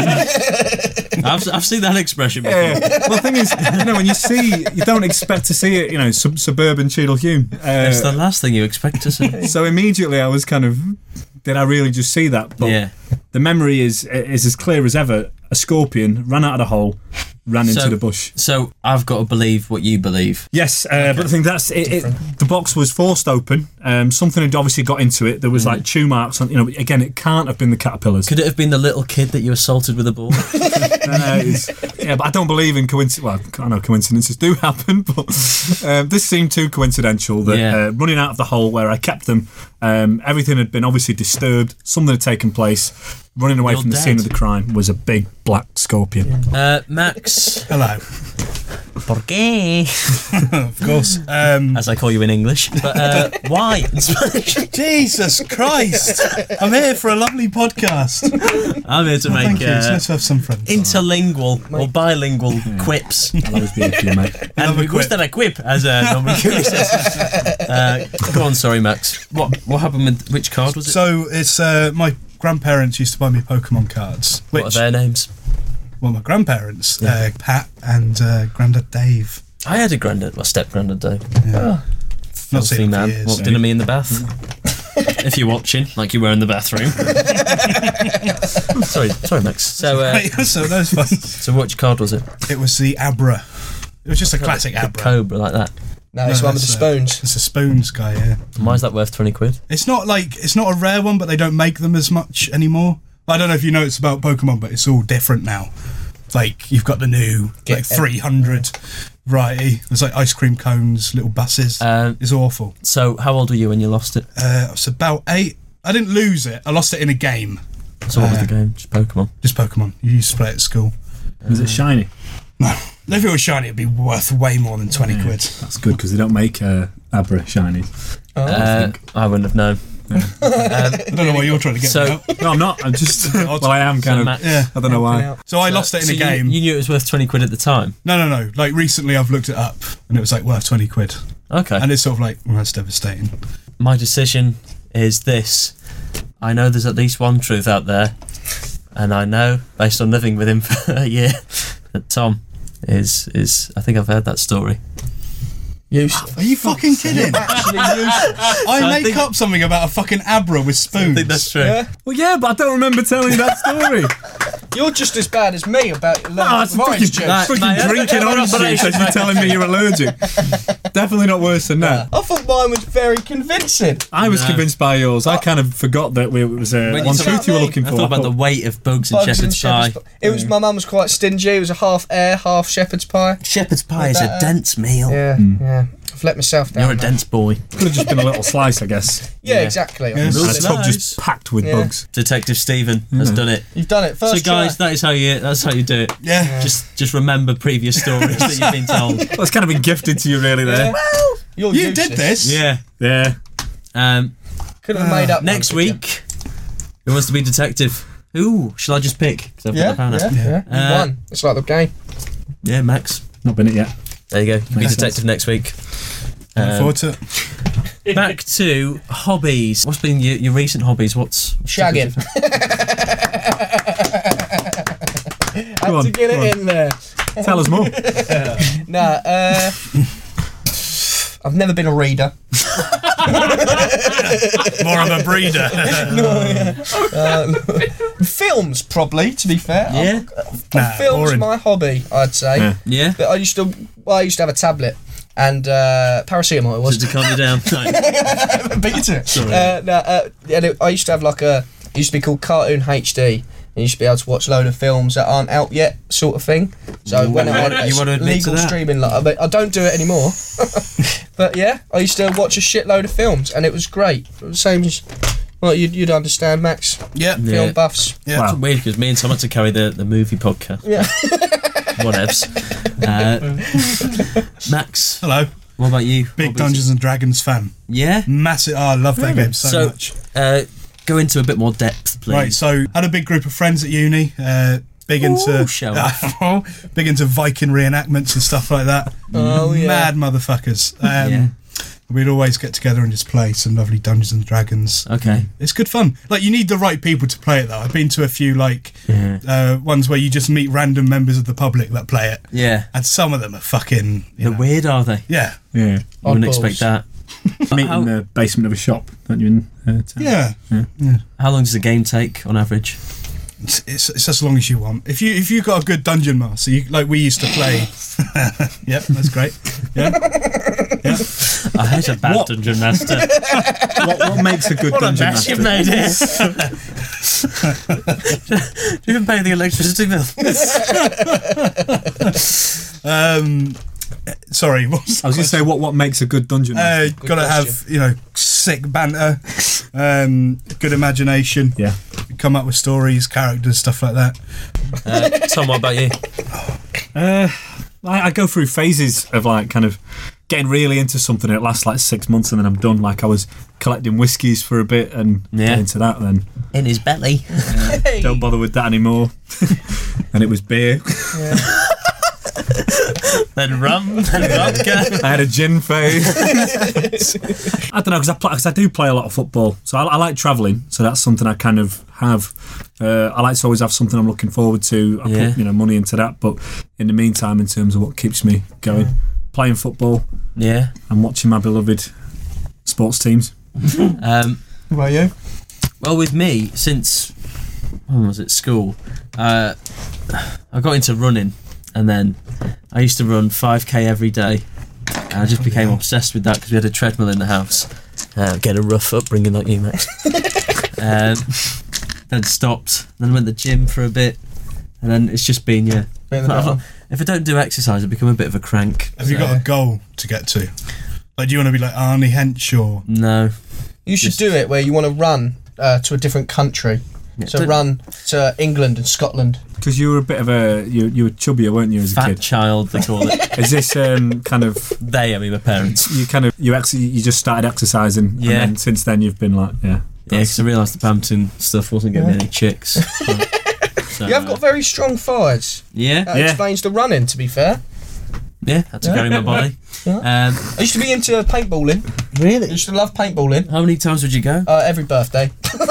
I've, I've seen that expression before. yeah. Well, the thing is, you know, when you see, you don't expect to see it. You know, sub- suburban Cheadle Hume. It's the Uh, last thing you expect to see. so immediately, I was kind of, did I really just see that? But Yeah. the memory is is as clear as ever. A scorpion ran out of the hole, ran into So- the bush. So I've got to believe what you believe. Yes, uh, but the thing that's it, it, the box was forced open. Um, something had obviously got into it. There was like chew marks on. You know, again, it can't have been the caterpillars. Could it have been the little kid that you assaulted with a ball? Uh, it's- yeah, but I don't believe in coincidence. Well, I know coincidences do happen, but um, this seemed too coincidental that Yeah. uh, running out of the hole where I kept them, um, everything had been obviously disturbed. Something had taken place. Running away You're from the dead. scene of the crime was a big black scorpion. uh, Max. Hello. ¿Por qué? Of course. Um, As I call you in English. But uh, why in Spanish? Jesus Christ! I'm here for a lovely podcast. I'm here to Thank make you. uh, Let's have some friends. interlingual or bilingual quips. I'll always be here for you, mate. And Love a we quip. gusta la quip, as uh, Norman Cooley says. Uh, go on, sorry, Max. What what happened with which card was it? So it's uh, my grandparents used to buy me Pokemon cards. Which, What are their names? well, my grandparents, uh, Pat and uh, Grandad Dave. I had a granddad, my step granddad though. Yeah. Not seen him for man. years. What, dinner me in the bath? If you're watching, like you were in the bathroom. sorry, sorry, Max. So, uh, so that was fun. So, which card was it? It was the Abra. It was just a classic The Abra. Cobra, like that. No, it's No, one with the that's, uh, spoons. It's a spoons guy, yeah. Why is that worth twenty quid? It's not like it's not a rare one, but they don't make them as much anymore. I don't know if you know it's about Pokemon, but it's all different now. Like you've got the new Get like three hundred variety. There's like ice cream cones, little buses. Um, it's awful. So, how old were you when you lost it? Uh, I was about eight. I didn't lose it. I lost it in a game. So, what was uh, the game? Just Pokemon. Just Pokemon. You used to play it at school. Was it shiny? No. If it was shiny, it'd be worth way more than twenty quid. That's good because they don't make uh, Abra shinies. Oh, Uh, I wouldn't have known. I don't know why you're trying to get So- me out. No, I'm not. I'm just. well, I am So, kind of. Matt- Yeah. I don't know why. out. So I lost it in So a you- game. You knew it was worth twenty quid at the time? No, no, no. Like recently, I've looked it up, and it was like worth twenty quid. Okay. And it's sort of like, well, that's devastating. My decision is this. I know there's at least one truth out there, and I know, based on living with him for a year, that Tom is is. I think I've heard that story. Useless. Are you fucking kidding? Actually useless. I I make think- up something about a fucking Abra with spoons. true. Yeah? Well, yeah, but I don't remember telling you that story. You're just as bad as me about No, it's allergic orange fucking, juice. Nah, fucking mate, drinking I'm orange not juice as racist, you're mate. telling me you're allergic. Definitely not worse than that. I thought mine was very convincing. I was No. convinced by yours. I kind of forgot that we, it was uh, When you one talk truth you were about looking I for. thought about the weight of bugs and Bugs and shepherd's pie. shepherd's pie. It was my mum was quite stingy. It was a half air, half shepherd's pie. Shepherd's pie is a That, uh, dense meal. Yeah, yeah. I've let myself down. You're a there. dense boy. Could have just been a little slice, I guess. Yeah, Yeah. exactly. Yes. And a Nice. tub just packed with Yeah. bugs. Detective Stephen has done it. You've done it first So guys, try. that is how you that's how you do it. Yeah. Just just remember previous stories that you've been told. Well, it's kind of been gifted to you, really, there. You're You useless. did this. Yeah. Yeah. Um Could have made up next one, could you? week, who wants to be detective? Ooh, shall I just pick? 'Cause I've got Yeah, the pound yeah, out. yeah. You Uh, won. It's like the game. Yeah, Max. Not been it yet. There you go. You can be Makes detective next week. Look Um, forward to it. back to hobbies. What's been your, your recent hobbies? What's Shagging. Had on, to get go it on. in there. Tell us more. Nah, uh, I've never been a reader. More of a breeder. Films, probably. To be fair, Yeah. Nah, films boring. my hobby. I'd say. Yeah. Yeah. But I used to. Well, I used to have a tablet and uh, paracetamol. It was. Just to calm you down. No. Beat you to it. Sorry. Uh, no, uh, yeah, no, I used to have like a. It used to be called Cartoon H D. And you used to be able to watch a load of films that aren't out yet, sort of thing. So when I wanna- had you wanna admit to legal that? streaming, like, I, mean, I don't do it anymore. But yeah, I used to watch a shitload of films, and it was great. It was the same as, well, you'd, you'd understand, Max. Yeah. Yeah. Film buffs. Yeah. It's weird because me and Tom had to carry the, the movie podcast. Yeah. Whatevs. Uh, Max, Hello. what about you? Big Hobbies? Dungeons and Dragons fan. Yeah. Massive. Oh, I love that game so, So, much. uh, go into a bit more depth, please. Right, so had a big group of friends at uni. Uh, big into Ooh, show off. big into Viking reenactments and stuff like that. Oh, yeah. Mad motherfuckers. Um, Yeah. We'd always get together and just play some lovely Dungeons and Dragons. Okay. It's good fun. Like, you need the right people to play it, though. I've been to a few, like, Yeah. uh, ones where you just meet random members of the public that play it. Yeah. And some of them are fucking, you They're know, weird, are they? yeah. Yeah. You wouldn't Oddballs. expect that. Meet How- in the basement of a shop, don't you? In uh, town? Yeah. How long does a game take on average? It's, it's, it's as long as you want. If you if you got a good dungeon master, you, like we used to play. Yep, that's great. Yeah, yeah. I hate a bad What? dungeon master. What, what makes a good What a dungeon mess master? you've made it. Do you even pay the electricity bill? Um, sorry, what was I was going to say, what, what makes a good dungeon master? uh, gotta question. have you know sick banter, um, good imagination. yeah. Come up with stories, characters, stuff like that. Uh, Tom, what about you? Uh, I, I go through phases of like kind of getting really into something. It lasts like six months and then I'm done. Like I was collecting whiskies for a bit and Yeah. get into that. Then In his belly. Hey. don't bother with that anymore. And it was beer. Then rum. Then vodka. I had a gin phase. I don't know because I, play- 'cause I do play a lot of football, so I, I like travelling. So that's something I kind of have. Uh, I like to always have something I'm looking forward to. I Yeah. put you know money into that, but in the meantime, in terms of what keeps me going, playing football Yeah. and watching my beloved sports teams. Um, What about you? well, with me, since when was it school, uh, I got into running, and then I used to run five K every day, and I just became obsessed with that because we had a treadmill in the house. Uh, get a rough upbringing like you, Max. um, then stopped. Then went to the gym for a bit, and then it's just been yeah. Been the better. If I don't do exercise, I become a bit of a crank. Have you got a goal to get to? Like, do you want to be like Arnie Hench or? No. You should Just- do it where you want to run uh, to a different country. So don't- run to England and Scotland. Because you were a bit of a you you were chubbier, weren't you, as a Fat kid? child, they call it. Is this um, kind of They, I mean, my parents. you kind of you actually you just started exercising, Yeah. and then since then you've been like yeah. Yeah, because I realised the Bampton stuff wasn't getting me any chicks. So, You have got very strong thighs. yeah, That Yeah. explains the running, to be fair. yeah, had to carry my body. Um, I used to be into paintballing. I really? used to love paintballing. How many times would you go? Uh, every birthday.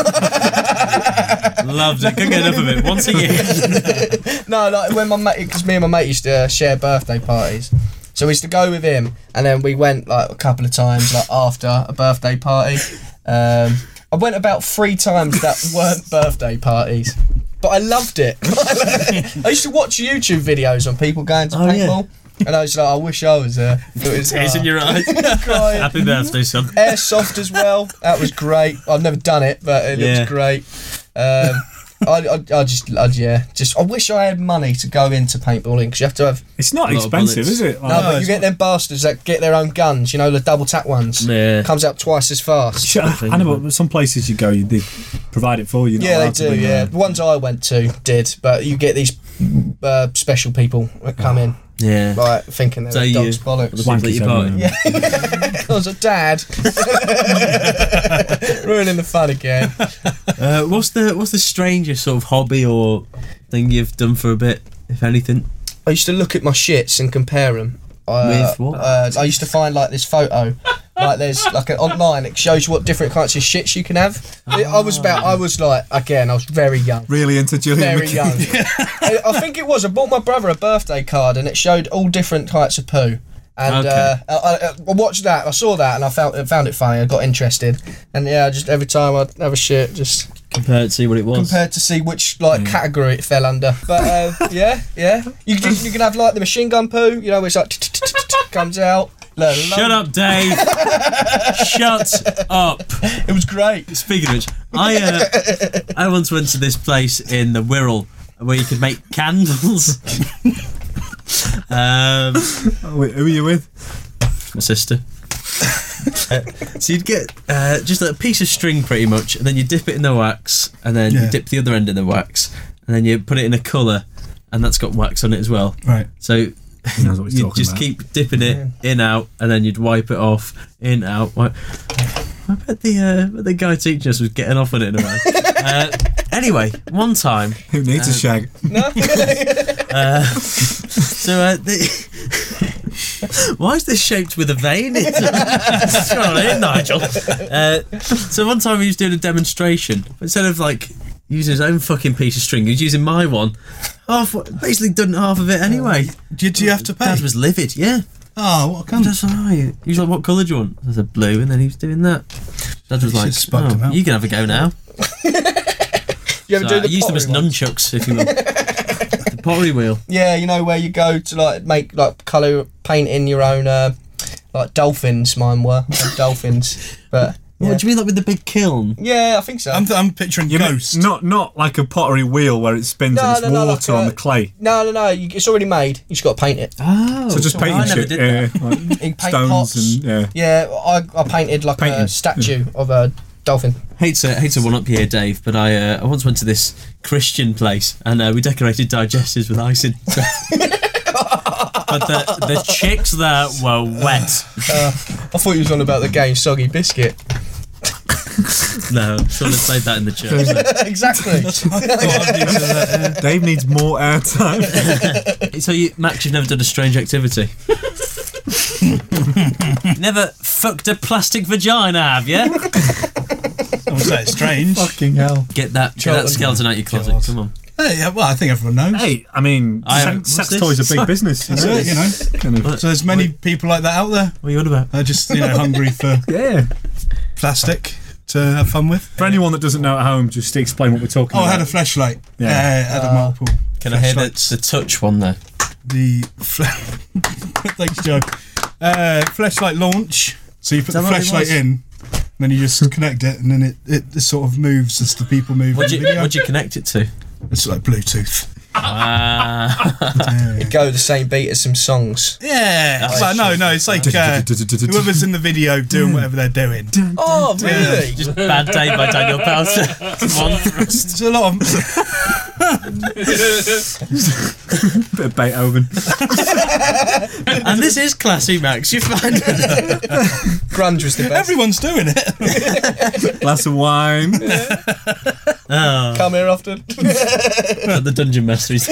Loved it. Couldn't get enough of it. Once a year. No, like when my mate, because me and my mate used to uh, share birthday parties. So we used to go with him, and then we went like a couple of times, like after a birthday party. Um, I went about three times that weren't birthday parties, but I loved it. I used to watch YouTube videos on people going to Oh, yeah. paintball, and I was like, I wish I was there. It was Tears in uh, your eyes. crying. Happy birthday, son. Airsoft as well. That was great. I've never done it, but it Yeah. looks great. Um, I, I, I just, I, yeah, just. I wish I had money to go into paintballing because you have to have. It's not A lot of expensive, bullets. is it? No, Like, but you it's get them bastards that get their own guns. You know, the double tap ones. Yeah. Comes out twice as fast. Sure, I know, but some places you go, you they provide it for you. Yeah, they do. Yeah, the ones I went to did, but you get these uh, special people that come in, Yeah. like thinking they're So a you- dog's The bollocks. people that you party. Yeah. I was a dad. Ruining the fun again. Uh, what's the what's the strangest sort of hobby or thing you've done for a bit, if anything? I used to look at my shits and compare them. Uh, With what? Uh, I used to find like this photo, like there's like a, online. It shows you what different kinds of shits you can have. I was about. I was like again. I was very young. Really into Julian Very McKee. young. I, I think it was. I bought my brother a birthday card and it showed all different types of poo. And Okay. uh, I, I, I watched that. I saw that and I found found it funny. I got interested. And yeah, just every time I'd have a shit, just Compare it, see what it was. compared to see which like category it fell under. But uh, yeah, yeah. You can you can have like the machine gun poo. You know, where it's like comes out. Shut up, Dave. Shut up. It was great. Speaking of which, I uh, I once went to this place in the Wirral where you could make candles. um, Oh, wait, who are you with? my sister. So you'd get uh, just a piece of string pretty much, and then you dip it in the wax, and then Yeah. you dip the other end in the wax, and then you put it in a colour, and that's got wax on it as well. Right. So He knows what he's you'd talking just about. keep dipping it in, out, and then you'd wipe it off, in, out. Wipe. I bet the uh, bet the guy teaching us was getting off on it in a way. uh, anyway, one time, Who needs a shag? No. uh, so uh, the. Why is this shaped with a vein in it? What's going on here, Nigel? Uh, so one time he was doing a demonstration. Instead of like using his own fucking piece of string, he was using my one. Half, basically done half of it anyway. Did you have to pay? Dad was livid, yeah. Oh, what kind That's right. He was like, what colour do you want? I said, blue, and then he was doing that. Dad was You like, should spike him oh, out. you can have a go now. You ever So do I the used them as pottery ones? nunchucks, if you will. The pottery wheel. Yeah, you know where you go to like make like colour paint in your own uh, like dolphins. Mine were dolphins, but yeah. What do you mean, like with the big kiln? Yeah, I think so. I'm, I'm picturing You mean, ghosts. not not like a pottery wheel where it spins No, and it's no, no, water like on a- the clay. no, no, no. You, it's already made. You just got to paint it. Oh, So just I painting never shit, did yeah, that. like You paint stones pots. and yeah. Yeah, I, I painted like Painting, a statue of a dolphin. Hate to hate to one up here, Dave, but I uh, I once went to this Christian place and uh, we decorated digestives with icing. But the the chicks there were wet. Uh, I thought you was on about the game Soggy Biscuit. No, should have played that in the church. Exactly. Dave needs more airtime. So you, Max, you've never done a strange activity? Never fucked a plastic vagina, have you? I would say it's strange. Fucking hell. Get that, get that skeleton out your closet. God. Come on. Hey, yeah, well, I think everyone knows. Hey, I mean, I- sex, what's sex this? toys are big business. That's it, you know. Kind of, So there's many people like that out there. What are you on about? They're just, you know, hungry for yeah. plastic to have fun with. For anyone that doesn't know at home, just to explain what we're talking Oh, I about. had a flashlight. Yeah. Yeah, I had a multiple. Can I hear the, flashlights. the touch one there? The fl- thanks, Joe. Uh, flashlight launch. So you put that the what it flashlight was? in, and then you just connect it, and then it, it, it sort of moves as the people move. What'd in you, the video. what'd you connect it to? It's like Bluetooth. Ah. It go the same beat as some songs. Yeah. Well, no, no. It's like uh, whoever's in the video doing whatever they're doing. Oh, really? Just Bad Day by Daniel Pelter. One thrust. There's a lot of Bit of Beethoven. And this is classy, Max. You find it. Grunge was the best. everyone's doing it. Glass of wine. Oh, Come here often. at the Dungeon Masters.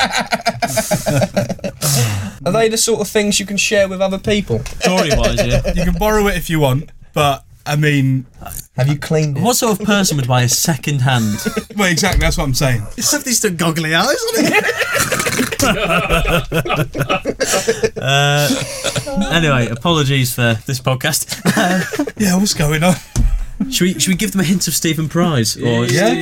Are they the sort of things you can share with other people? Story-wise, yeah. You can borrow it if you want, but I mean, Have you cleaned it? What sort of person would buy a second hand? well, exactly. That's what I'm saying. Have these two goggly eyes on it? uh, anyway, apologies for this podcast. Yeah, what's going on? Should we should we give them a hint of Stephen Price? Or Yeah.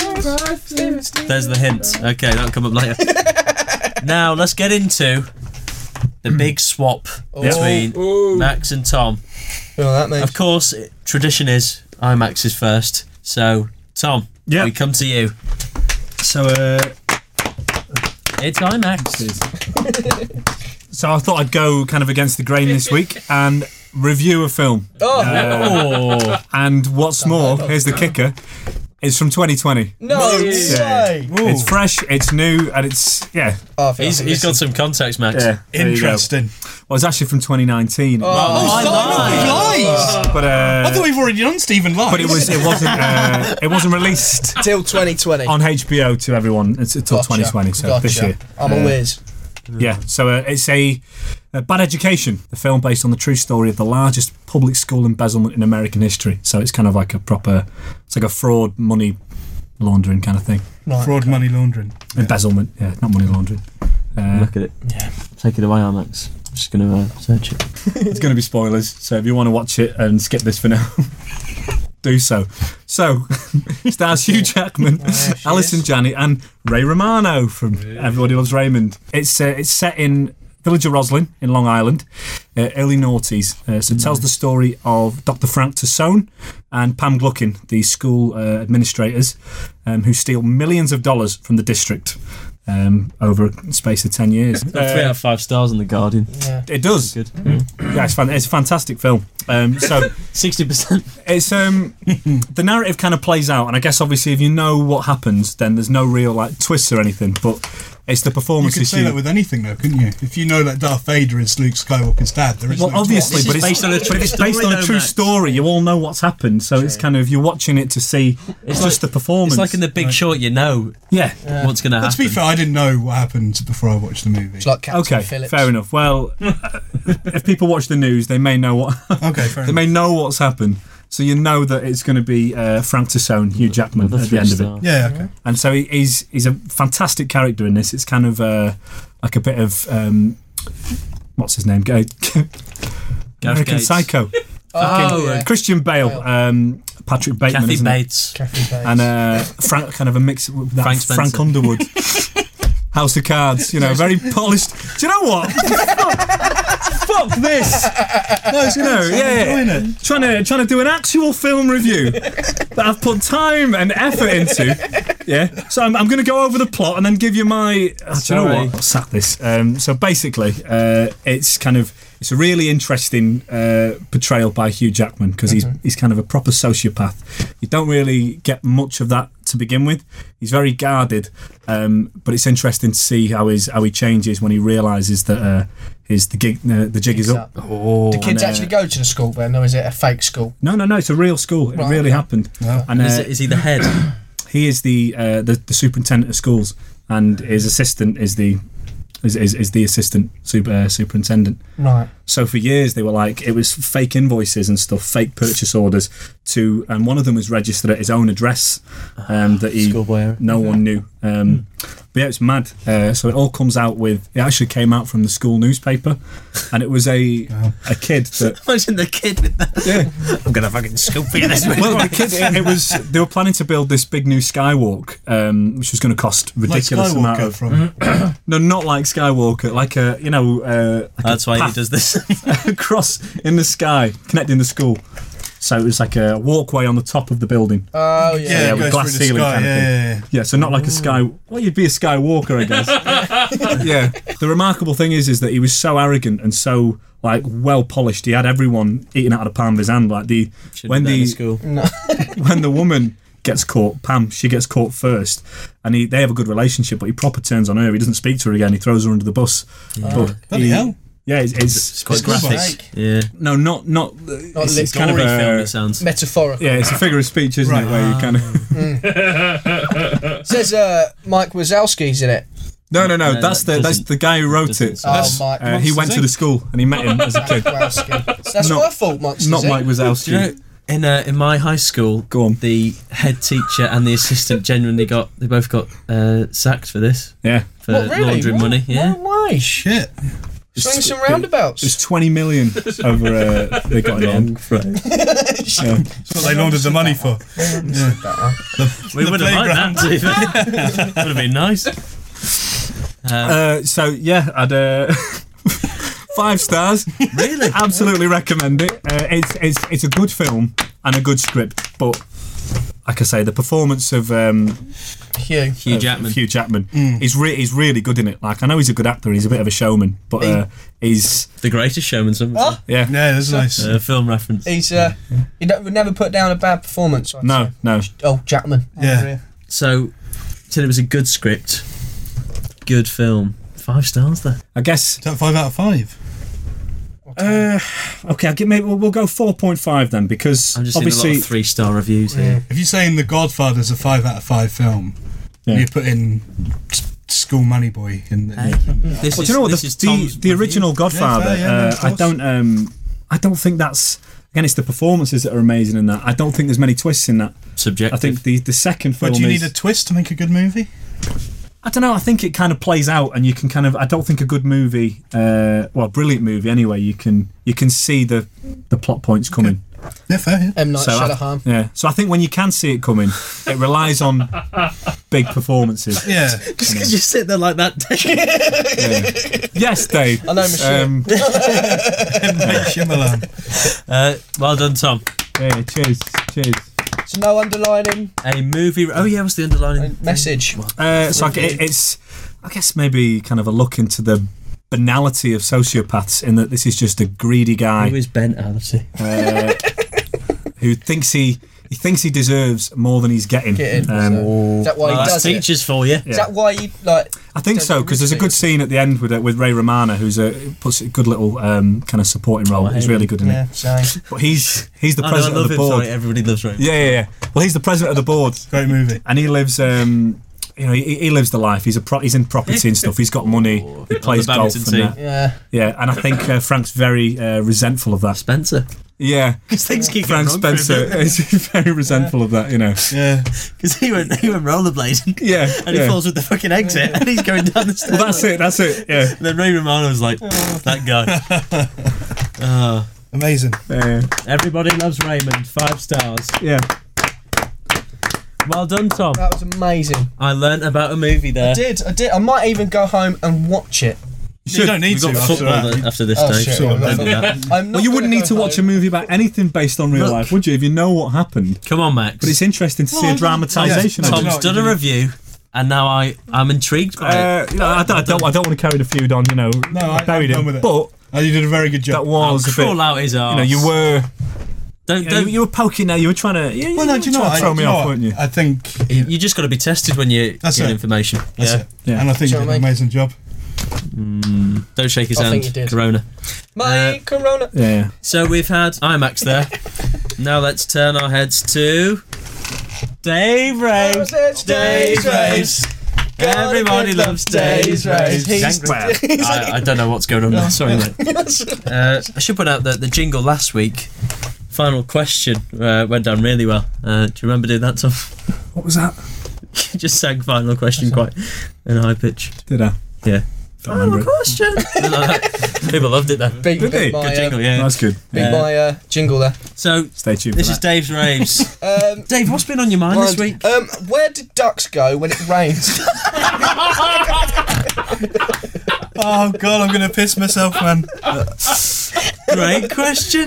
There's the hint. Okay, that'll come up later. Now let's get into the big swap between Max and Tom. You know what that means? Of course, it- tradition is IMAX is first. So, Tom, Yeah. we come to you. So, uh, It's IMAX. so I thought I'd go kind of against the grain this week and review a film. Oh, Oh, And what's more, here's the kicker. It's from twenty twenty. no Yeah. way. It's fresh, it's new, and it's, yeah. Oh, I think he's, I can he's got listen. some context, Max. yeah there you go. Interesting. Well, it's actually from twenty nineteen. Oh, I lied. Lies. But, uh, I thought we've already done Stephen Lies. but it was it wasn't uh, it wasn't released Till twenty twenty. on H B O to everyone. It's until Gotcha. twenty twenty, so Gotcha. this year. I'm a whiz. Yeah, so uh, it's a, a Bad Education, the film based on the true story of the largest public school embezzlement in American history. So it's kind of like a proper, it's like a fraud, money laundering kind of thing. Right. fraud, money laundering. Embezzlement, yeah, not money laundering. Uh, Look at it. Yeah. Take it away, IMAX. I'm just going to uh, search it. it's going to be spoilers, so if you want to watch it and skip this for now, do so. So, stars Hugh Jackman, Alison Janney, and Ray Romano from Everybody Loves Raymond. It's uh, it's set in village of Roslyn in Long Island, uh, early noughties. Uh, so it tells the story of Doctor Frank Tassone and Pam Gluckin, the school uh, administrators, um, who steal millions of dollars from the district um, over a space of ten years. Got three out of five stars on The Guardian. It does. Good. Yeah, it's, fan- it's a fantastic film. Um, so sixty percent. it's um the narrative kind of plays out, and I guess obviously if you know what happens, then there's no real like twists or anything. But it's the You performances. could say you- that with anything, though, couldn't you? If you know that Darth Vader is Luke Skywalker's dad, there is well, no obviously, This but is it's based on a but true it's story, based on a though, true Max. story. You all know what's happened, so it's kind of you're watching it to see. It's, like- just the performance. It's like in The Big Short, you know yeah. what's going to But happen. to be fair, I didn't know what happened before I watched the movie. It's like Captain Okay, Phillips. fair enough. Well, if people watch the news, they may know what okay, fair they enough. may know what's happened. So you know that it's going to be uh, Frank Tassone, Hugh Jackman The at the three end of it. star. Yeah, okay. And so he, he's he's a fantastic character in this. It's kind of uh, like a bit of um, what's his name? Go- American Gates. Psycho. Oh, yeah. Christian Bale, um, Patrick Bateman, Kathy isn't it? Bates. Kathy Bates. and uh, Frank, kind of a mix with that Frank Frank, Spencer. Underwood. House of Cards, you know, very polished. Do you know what? Fuck this! No, you know, yeah, enjoying it. trying to trying to do an actual film review that I've put time and effort into. Yeah, so I'm, I'm going to go over the plot and then give you my. Oh, do you know Sorry. what? I'll sack this. Um, so basically, uh, it's kind of it's a really interesting uh, portrayal by Hugh Jackman because he's he's kind of a proper sociopath. You don't really get much of that to begin with. He's very guarded, um, but it's interesting to see how his how he changes when he realises that uh, his the gig uh, the jig is up. Oh, Do kids and, uh, actually go to the school then, or is it a fake school? No, no, no. It's a real school. It Right, really okay. happened. And is, uh, is he the head? he is the, uh, the the superintendent of schools, and his assistant is the is is, is the assistant super uh, superintendent. Right. So for years they were like, it was fake invoices and stuff, fake purchase orders to, and one of them was registered at his own address um, that he Schoolboy. no one knew. Um, but yeah, it's mad. Uh, so it all comes out with. It actually came out from the school newspaper, and it was a a kid that. Imagine the kid with that. Yeah, I'm gonna fucking scoop for you this week. well, the kid. It, it was. They were planning to build this big new skywalk, um, which was going to cost ridiculous like amount Skywalker of. from. No, not like Skywalker, like a you know. Uh, like That's a why he path does this. across in the sky, connecting the school. So it was like a walkway on the top of the building. Oh Yeah, yeah. it with goes glass through the ceiling sky. kind of Yeah, thing. yeah, yeah. Yeah, so not like a sky. Well, you'd be a Skywalker, I guess. Yeah. The remarkable thing is, is that he was so arrogant and so like well polished. He had everyone eating out of the palm of his hand. Like the Should've when done the in school. when the woman gets caught, Pam, she gets caught first, and he they have a good relationship. But he proper turns on her. He doesn't speak to her again. He throws her under the bus. But Bloody he- hell. Yeah, it's, it's, It's quite It's good, graphic. mate. Yeah. no, not not. it's, it's kind of Gory film, a it sounds. Metaphorical. yeah, it's a figure of speech, isn't Right. it? Where you kind of It says uh, Mike Wazowski's in it. no, no, no. No, That's that the that's doesn't- the guy who wrote doesn't it. sound- Oh, Mike. Uh, he went to the school and he met him as a kid. Wazowski. That's Not- what I thought, Monsters. Not Inc. Mike Wazowski. Do you know, in uh, in my high school, Go on. the head teacher and the assistant genuinely got they both got uh, sacked for this Yeah, for What, really? laundering What? money. Yeah. No way. Shit. Swing some roundabouts. it's twenty million over. Uh, they got in. phrase. Yeah. That's what they laundered the money for. We The would have liked that. Would have been nice. Um, Uh, so yeah, I'd uh, five stars. really? Absolutely recommend it. Uh, it's it's it's a good film and a good script, but like I say, the performance of um, Hugh. Hugh of Jackman. Hugh Jackman, he's re- he's really good in it. Like I know he's a good actor, he's a bit of a showman, but uh, he's The Greatest Showman. Some Oh, yeah. Yeah, that's nice. uh, film reference. he's uh, he don't, would never put down a bad performance. I'd No, say. no. Oh, Jackman. Yeah. So, said it was a good script, good film. Five stars there. I guess. Is that five out of five? Uh, okay, I'll give maybe we'll, we'll go four point five then because I'm just seeing a lot obviously of three star reviews here. If you're saying The Godfather's a five out of five film, Yeah. you put in S- School Money Boy in the. Hey, this Well, is, do you know what this the is the, Tom's the review. original Godfather? Yeah, fair, yeah, no, uh, of I course. don't um I don't think that's again it's the performances that are amazing in that. I don't think there's many twists in that. subjective. I think the the second film But do you is, need a twist to make a good movie? I don't know. I think it kind of plays out, and you can kind of. I don't think a good movie, uh, well, a brilliant movie anyway. You can you can see the the plot points coming. Yeah, fair. Yeah. M. Night So I- Shyamalan. yeah. So I think when you can see it coming, it relies on big performances. Yeah. just because you sit there like that. Yes, Dave. I know, Monsieur. Um, Mate, Shyamalan. uh, well done, Tom. yeah, cheers, cheers. So no underlining A movie. Oh yeah, what's the underlining message. Uh, so I, gu- it, it's, I guess maybe kind of a look into the banality of sociopaths in that this is just a greedy Who guy is Ben Ality? uh, who thinks he he thinks he deserves more than he's getting. Getting, Um, so- Is that why Well, he that's does it? teachers for you. Is that why he like? I think does so it because there's a originally? good scene at the end with uh, with Ray Romano, who's a puts a good little um, kind of supporting role. I He's hate really him. good in Yeah, it. same. But he's he's the I know, I president love of the him. board. Sorry, everybody loves Ray. Yeah, yeah, yeah. Well, he's the president of the board, Great movie. and he lives. Um, you know, he, he lives the life. He's a pro- he's in property and stuff. He's got money. He plays the golf badminton and team. that. Yeah. Yeah, and I think uh, Frank's very uh, resentful of that. Spencer. Yeah, Because things keep Frank going wrong. Spencer is very resentful of that. You know. Yeah. Because he went, he went rollerblading. Yeah, And he yeah. falls with the fucking exit, and he's going down the stairs. Well, that's it. That's it. Yeah. And then Ray Romano's like, that guy. Oh, Amazing. Yeah. everybody loves Raymond. Five stars. Yeah. Well done, Tom. That was amazing. I learnt about a movie there. I did. I did. I might even go home and watch it. You don't need We've to got after football that. th- after this, Oh, Dave. shit, Sure, yeah, don't do well, that. I'm not Well, you wouldn't gonna need go to watch a home. movie about anything based on real Look. life, would you? If you know what happened. Come on, Max. But it's interesting to see Well, a dramatisation yeah, of Tom- it. Tom's done a review, and now I, I'm intrigued by it. Uh, you know, I, don't, I don't. I don't want to carry the feud on. You know, No, I- I buried I'm done him. with it. But Oh, you did a very good that I'll job. was a bit. crawl out his arse. You know, you were. Don't, You, know, don't, you, you were poking there. You were trying to. You, Well, no, do you know trying what? to throw I, me do you know off, what? weren't you? I think. you, you just got to be tested when you That's get it. information. That's yeah. it. Yeah. And I think Do you you did know an what I amazing job. Don't shake his I hand. think you did. Corona. My Uh, Corona. Yeah. So we've had IMAX there. Now let's turn our heads to Dave Raves. It's Dave's Raves. Everybody loves Dave's Race. He's- Gang- I, I don't know what's going on there. Sorry, mate. Uh, I should put out that the jingle last week, final question, uh, went down really well. Uh, do you remember doing that, Tom? What was that? You just sang final question quite in a high pitch. Did I? Yeah. Don't remember it. Question. People loved it then. Beat, Did they? beat my, Good jingle, uh, yeah. That's good. beat Yeah. my uh, jingle there. So Stay tuned. this for is that. Dave's raves. Um, Dave, what's been on your mind this week? Um, where did ducks go when it rains? Oh god, I'm gonna piss myself, man. Great question.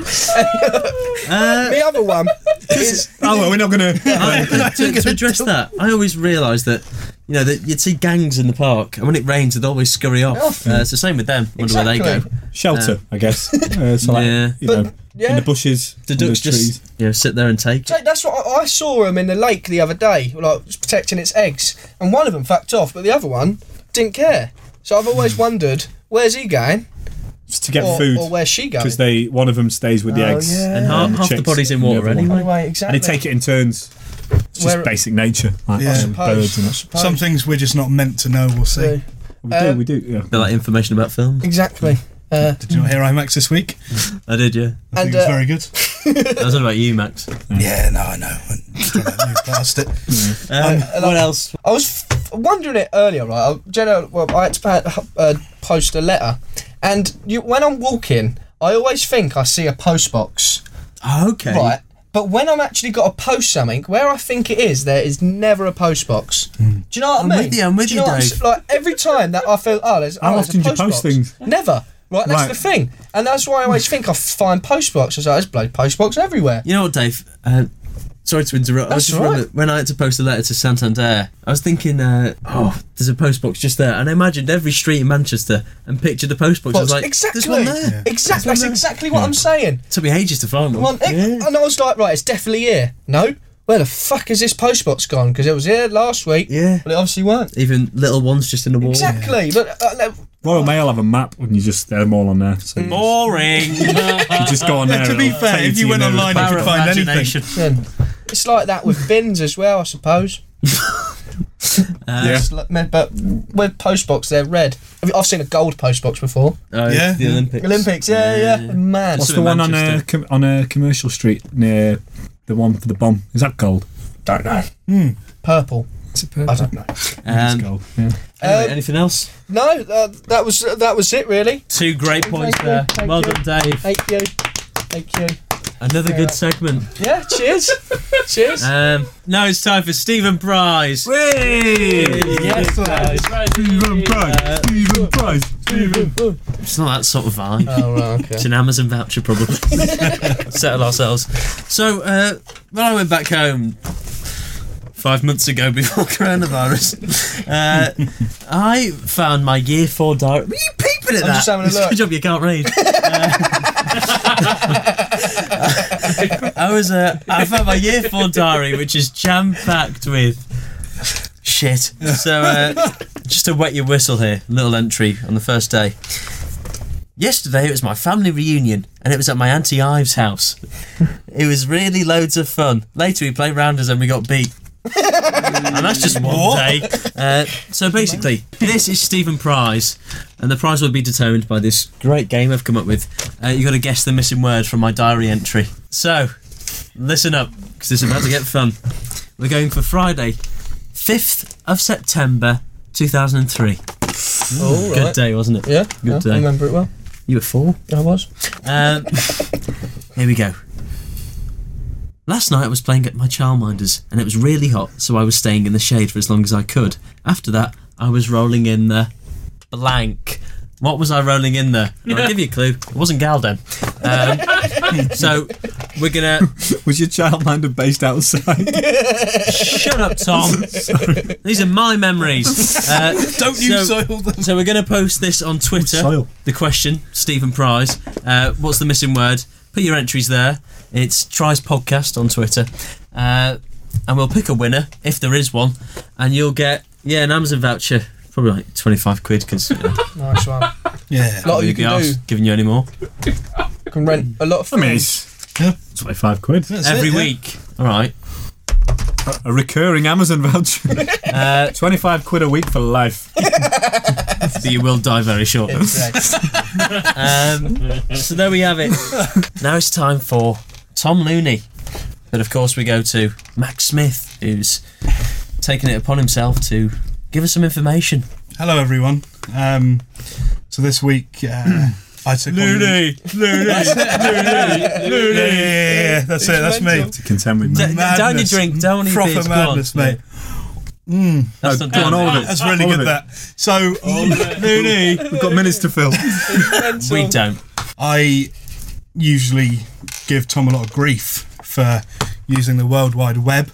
Uh, The other one is Oh well, we're not gonna. I, to, to address that, I always realised that you know that you'd see gangs in the park, and when it rains, they'd always scurry off. Off. Uh, it's the same with them. Wonder where they go. Exactly. Shelter, I guess. Uh, so like, Yeah. you But, know, yeah. in the bushes, The under ducks trees. just you know sit there and take. So that's what I, I saw them in the lake the other day, like protecting its eggs, and one of them fucked off, but the other one didn't care. So I've always wondered, where's he going, Just to get or, food. or where's she going? Because they, one of them stays with the Oh, eggs. yeah. And half, the half the chicks body's in and the water other one. anyway. Anyway, And exactly. they take it in turns. It's just Where- basic nature, like Yeah. um, birds and that. Suppose. Some things we're just not meant to know. We'll see. We Uh, do, we do. Yeah. Bit like information about film. Exactly. Uh, Did you not hear IMAX this week? I did, yeah. I And, think it was uh, very good. That was about you, Max. Yeah, no, I know. I'm trying to move past it. Um, what else? I was f- wondering it earlier, right? I, Jenna, well, I had to pa- uh, post a letter, and you, when I'm walking, I always think I see a post box, Okay. right? But when I'm actually got to post something, where I think it is, there is never a post box. Do you know what I'm I mean? with you, I'm with Do you, know what Dave. s- Like every time that I feel, oh, there's, How oh, there's often a do you post post box. things? Never. Right, that's Right. the thing, and that's why I always think I find post boxes. Like, there's bloody post box everywhere. You know what, Dave? Uh, sorry to interrupt. I That's just all right. remember when I had to post a letter to Santander, I was thinking, uh, oh, there's a post box just there, and I imagined every street in Manchester and pictured the post box. I was like, exactly, there's one there. exactly. That's exactly what I'm saying. It took me ages to find one. One, and I was like, right, it's definitely here. No, where the fuck is this post box gone? Because it was here last week. Yeah. But it obviously weren't. Even little ones just in the wall. Exactly. But uh, no, Royal Mail have a map and you just, they're them all on there. So you Boring. just go on there. To be it'll fair, take if to you your went nearest online, post you could box. find anything. Imagination. then it's like that with bins as well, I suppose. Yeah. It's like- but with post box, they're red. I've I've seen a gold post box before. Oh, Yeah. The Olympics. Olympics, yeah, yeah, man. What's Some the in one on a, Manchester. com- on a commercial street near the one for the bomb? Is that gold? Don't know. Purple. Is it I purple? don't know. It's Um, gold. Yeah. anyway, Um, anything else? No, uh, that was uh, that was it really. Two great points Thank you, there. thank Well you. done, Dave. Thank you, thank you. Another good segment. Yeah, cheers, cheers. Um, now it's time for Stephen Prize. Yes, Stephen Price. Stephen Price. Stephen. It's not that sort of vibe. Oh right, okay. It's an Amazon voucher, probably. Settle ourselves. So, uh, when I went back home five months ago before coronavirus, uh, I found my year four diary. Were you peeping at I'm that? just having a It's look. good job you can't read. Uh, I was. Uh, I found my year four diary, which is jam packed with shit. So, uh, just to wet your whistle here, little entry on the first day. Yesterday it was my family reunion and it was at my Auntie Ives' house. It was really loads of fun. Later we played rounders and we got beat. And that's just one day. Uh, so basically, this is Stephen Prize, and the prize will be determined by this great game I've come up with. Uh, you got to guess the missing word from my diary entry. So, listen up, because this is about to get fun. We're going for Friday, fifth of September, two thousand three. Oh, Good right. day, wasn't it? Yeah, Good yeah, day. I remember it well. You were four. I was. Um, here we go. Last night I was playing at my childminders and it was really hot, so I was staying in the shade for as long as I could. After that, I was rolling in the blank. What was I rolling in there? I'll give you a clue. It wasn't Galden. Um, so we're gonna Was your childminder based outside? shut up, Tom. These are my memories. Uh, Don't you so, soil them. So we're going to post this on Twitter. Soil. The question, Stephen Prize. Uh, what's the missing word? Put your entries there. It's Tries Podcast on Twitter. Uh, and we'll pick a winner, if there is one. And you'll get, yeah, an Amazon voucher. Probably like twenty-five quid, because you know, Nice one. Yeah. A lot you can do. giving you any more. You can rent a lot of I mean, things. it's twenty-five quid. That's Every it, yeah. week. All right. A recurring Amazon voucher. Uh, twenty-five quid a week for life. but you will die very shortly. um, so there we have it. Now it's time for Tom Looney. But of course we go to Max Smith, who's taken it upon himself to give us some information. Hello, everyone. Um, so this week, uh, I took Looney, on... Looney, Looney, Looney. Yeah, yeah, yeah, that's it. That's me. To contend with me. D- down your drink, down your Proper beers, madness, go on. mate. Mm. That's No, not go on, down. all of it. That's really All of good. it. That. So, Looney, We've got minutes to fill. We don't. I usually give Tom a lot of grief for using the World Wide Web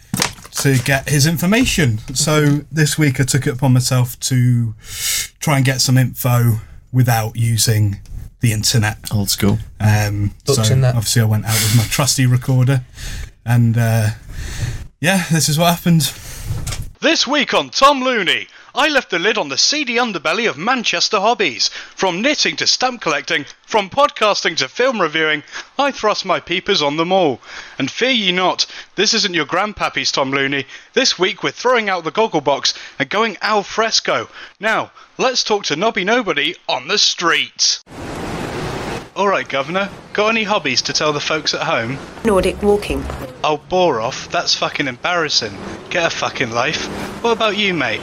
to get his information. So this week I took it upon myself to try and get some info without using the internet. Old school. Um, Books so and that. obviously I went out with my trusty recorder, and uh, yeah, this is what happened. This week on Tom Looney, I left the lid on the seedy underbelly of Manchester hobbies. From knitting to stamp collecting, from podcasting to film reviewing, I thrust my peepers on them all. And fear ye not, this isn't your grandpappy's Tom Looney. This week we're throwing out the goggle box and going al fresco. Now, let's talk to Nobby Nobody on the streets. Alright, Governor, got any hobbies to tell the folks at home? Nordic walking. Oh, bore off, that's fucking embarrassing. Get a fucking life. What about you, mate?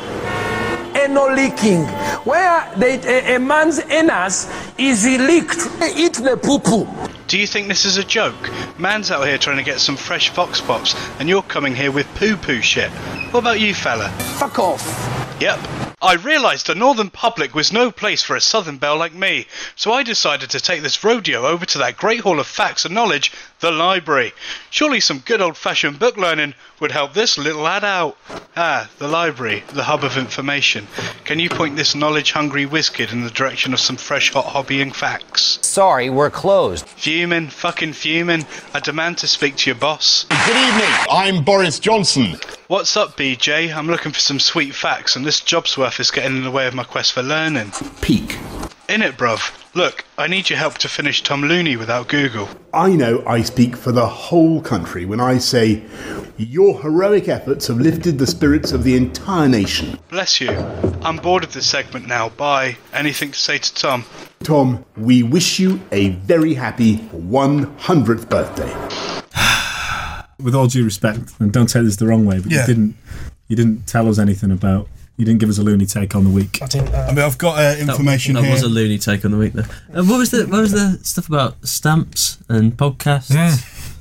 Anal leaking, where they, a, a man's anus is leaked. Eat the poo-poo. Do you think this is a joke? Man's out here trying to get some fresh Vox Pops, and you're coming here with poo-poo shit. What about you, fella? Fuck off. Yep. I realised the northern public was no place for a southern belle like me, so I decided to take this rodeo over to that great hall of facts and knowledge, the library. Surely some good old-fashioned book learning would help this little lad out. Ah, the library, the hub of information. Can you point this knowledge-hungry whiz-kid in the direction of some fresh hot hobbying facts? Sorry, we're closed. Fuming, fucking fuming. I demand to speak to your boss. Good evening, I'm Boris Johnson. What's up, B J? I'm looking for some sweet facts, and this job's worth is getting in the way of my quest for learning. Peak. In it, bruv. Look, I need your help to finish Tom Looney without Google. I know I speak for the whole country when I say your heroic efforts have lifted the spirits of the entire nation. Bless you. I'm bored of this segment now. Bye. Anything to say to Tom? Tom, we wish you a very happy one hundredth birthday. With all due respect, and don't take this the wrong way, but Yeah. you didn't you didn't tell us anything about, you didn't give us a loony take on the week. I didn't. Uh, I mean, I've got uh, information that, that here. was a loony take on the week there. Uh, what was the what was the stuff about stamps and podcasts? Yeah.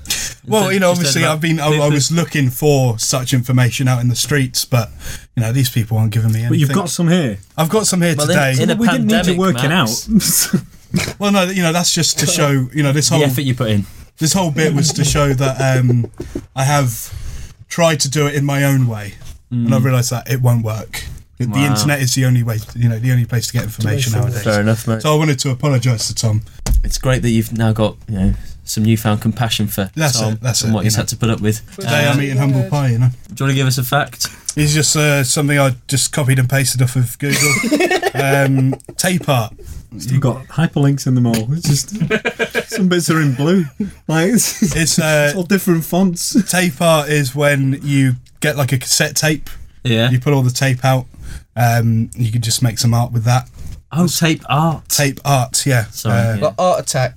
Well, you know, Just obviously, about I've been. I, I papers. was looking for such information out in the streets, but you know, these people aren't giving me anything. But you've got some here. I've got some here Well, today. in- in a we didn't need pandemic, you working Max. out. Well, no, you know, that's just to show. You know, this The whole effort you put in. this whole bit was to show that um, I have tried to do it in my own way, and I've realised that it won't work. The Wow. internet is the only way, you know, the only place to get information nowadays. Fair enough, mate. So I wanted to apologise to Tom. It's great that you've now got, you know, some newfound compassion for That's Tom it, that's and it, what you he's know. had to put up with. Today Uh, I'm eating humble pie, you know. Do you want to give us a fact? It's just uh, something I just copied and pasted off of Google. um, tape art. You've got hyperlinks in them all. It's just some bits are in blue. Like it's, It's it's uh, all different fonts. tape art is when you get like a cassette tape. Yeah. You put all the tape out. Um, you can just make some art with that. Oh, tape art. Tape art, yeah. Sorry. Uh, yeah. like Art Attack.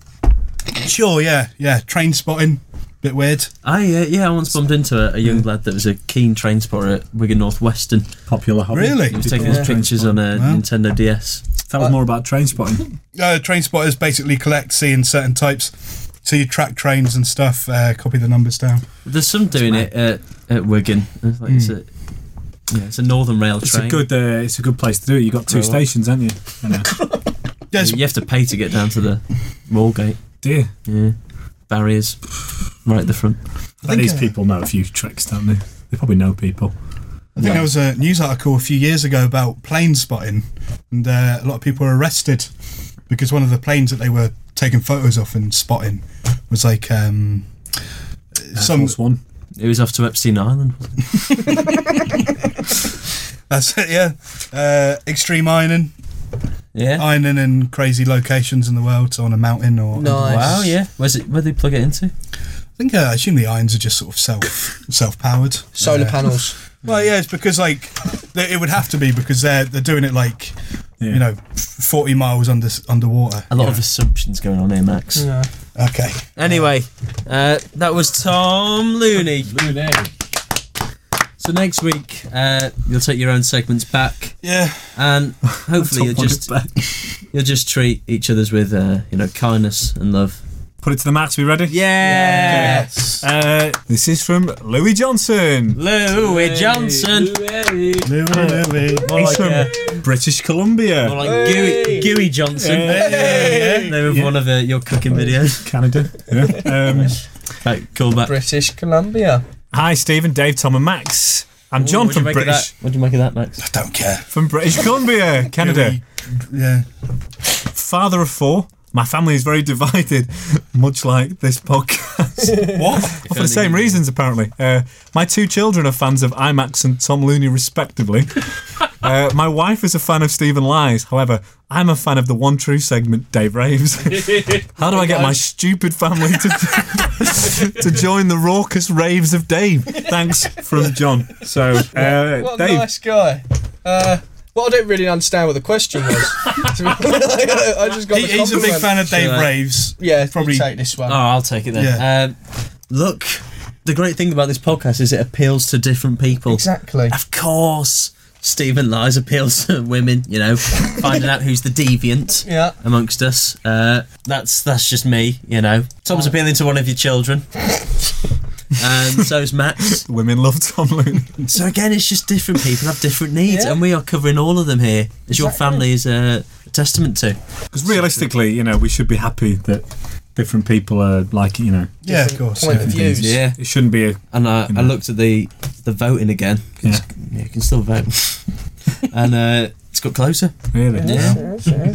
Sure, yeah, yeah. Train spotting, bit weird. I, uh, yeah, I once bumped into a, a young lad that was a keen train spotter at Wigan North Western. Popular hobby. Really? He was taking his pictures on a Wow. Nintendo D S. Tell us more about train spotting. Uh, train spotters basically collect seeing certain types. So you track trains and stuff, uh, copy the numbers down. There's some doing it at, at Wigan. It's, like, it's a yeah, it's a Northern Rail It's train. a good. Uh, it's a good place to do it. You got two Right. stations, haven't you? you know. Yes, You have to pay to get down to the Moorgate. Dear, Yeah, barriers right at the front. but these people know a few tricks, don't they? They probably know people. I think there was a news article a few years ago about plane spotting, and uh, a lot of people were arrested because one of the planes that they were taking photos of and spotting was like um, some. Force one. It was off to Epstein Island. That's it, yeah. Uh, extreme ironing, Yeah. ironing in crazy locations in the world, so on a mountain or. Nice. Wow. Yeah. Where's it? Where did they plug it into? I think uh, I assume the irons are just sort of self self powered Solar uh, panels. Well, yeah, it's because like they, it would have to be because they're they're doing it like yeah. you know forty miles under underwater. A lot know? of assumptions going on here, Max. Yeah. Okay. Anyway, uh, that was Tom Looney. Looney. So next week, uh, you'll take your own segments back. Yeah. And hopefully you'll just you'll just treat each other's with uh, you know kindness and love. Put it to the max. We ready? Yes. Uh, this is from Louis Johnson. Louis Johnson. Louis, Louis. More He's like, from uh, British Columbia. more like Gooey, Gooey Johnson. Hey. Name of Yeah. one of uh, your cooking videos. Canada. Yeah. Um, Right, call back. British Columbia. hi, Stephen, Dave, Tom, and Max. I'm John What'd you from make of British that? What do you make of that, Max? I don't care. from British Columbia, Canada. Yeah. Father of four. My family is very divided, much like this podcast. What? For the same reasons, apparently. Uh, my two children are fans of IMAX and Tom Looney, respectively. Uh, my wife is a fan of Stephen Lies. However, I'm a fan of the one true segment, Dave Raves. How do I get my stupid family to to join the raucous raves of Dave? Thanks, from John. So, uh, What a Dave. nice guy. Uh, well, I don't really understand what the question was. I just got He, the he's a big compliment. fan of Dave Should I- Raves. Yeah, Probably- probably take this one. Oh, I'll take it then. Yeah. Um, look, the great thing about this podcast is it appeals to different people. Exactly. Of course, Stephen Lies appeals to women, you know, finding out who's the deviant Yeah. amongst us. Uh, that's that's just me, you know. Tom's appealing to one of your children. And so's Max. Women love Tom Looney. So again, it's just different people have different needs, Yeah. and we are covering all of them here, as your Exactly. family is uh, a testament to. Because realistically, you know, we should be happy that different people are like, you know, Yeah, of course. Point of yeah. views. Yeah. it shouldn't be a. And I, I looked at the the voting again. 'Cause, yeah, you can still vote. And uh, it's got closer. Really? Yeah.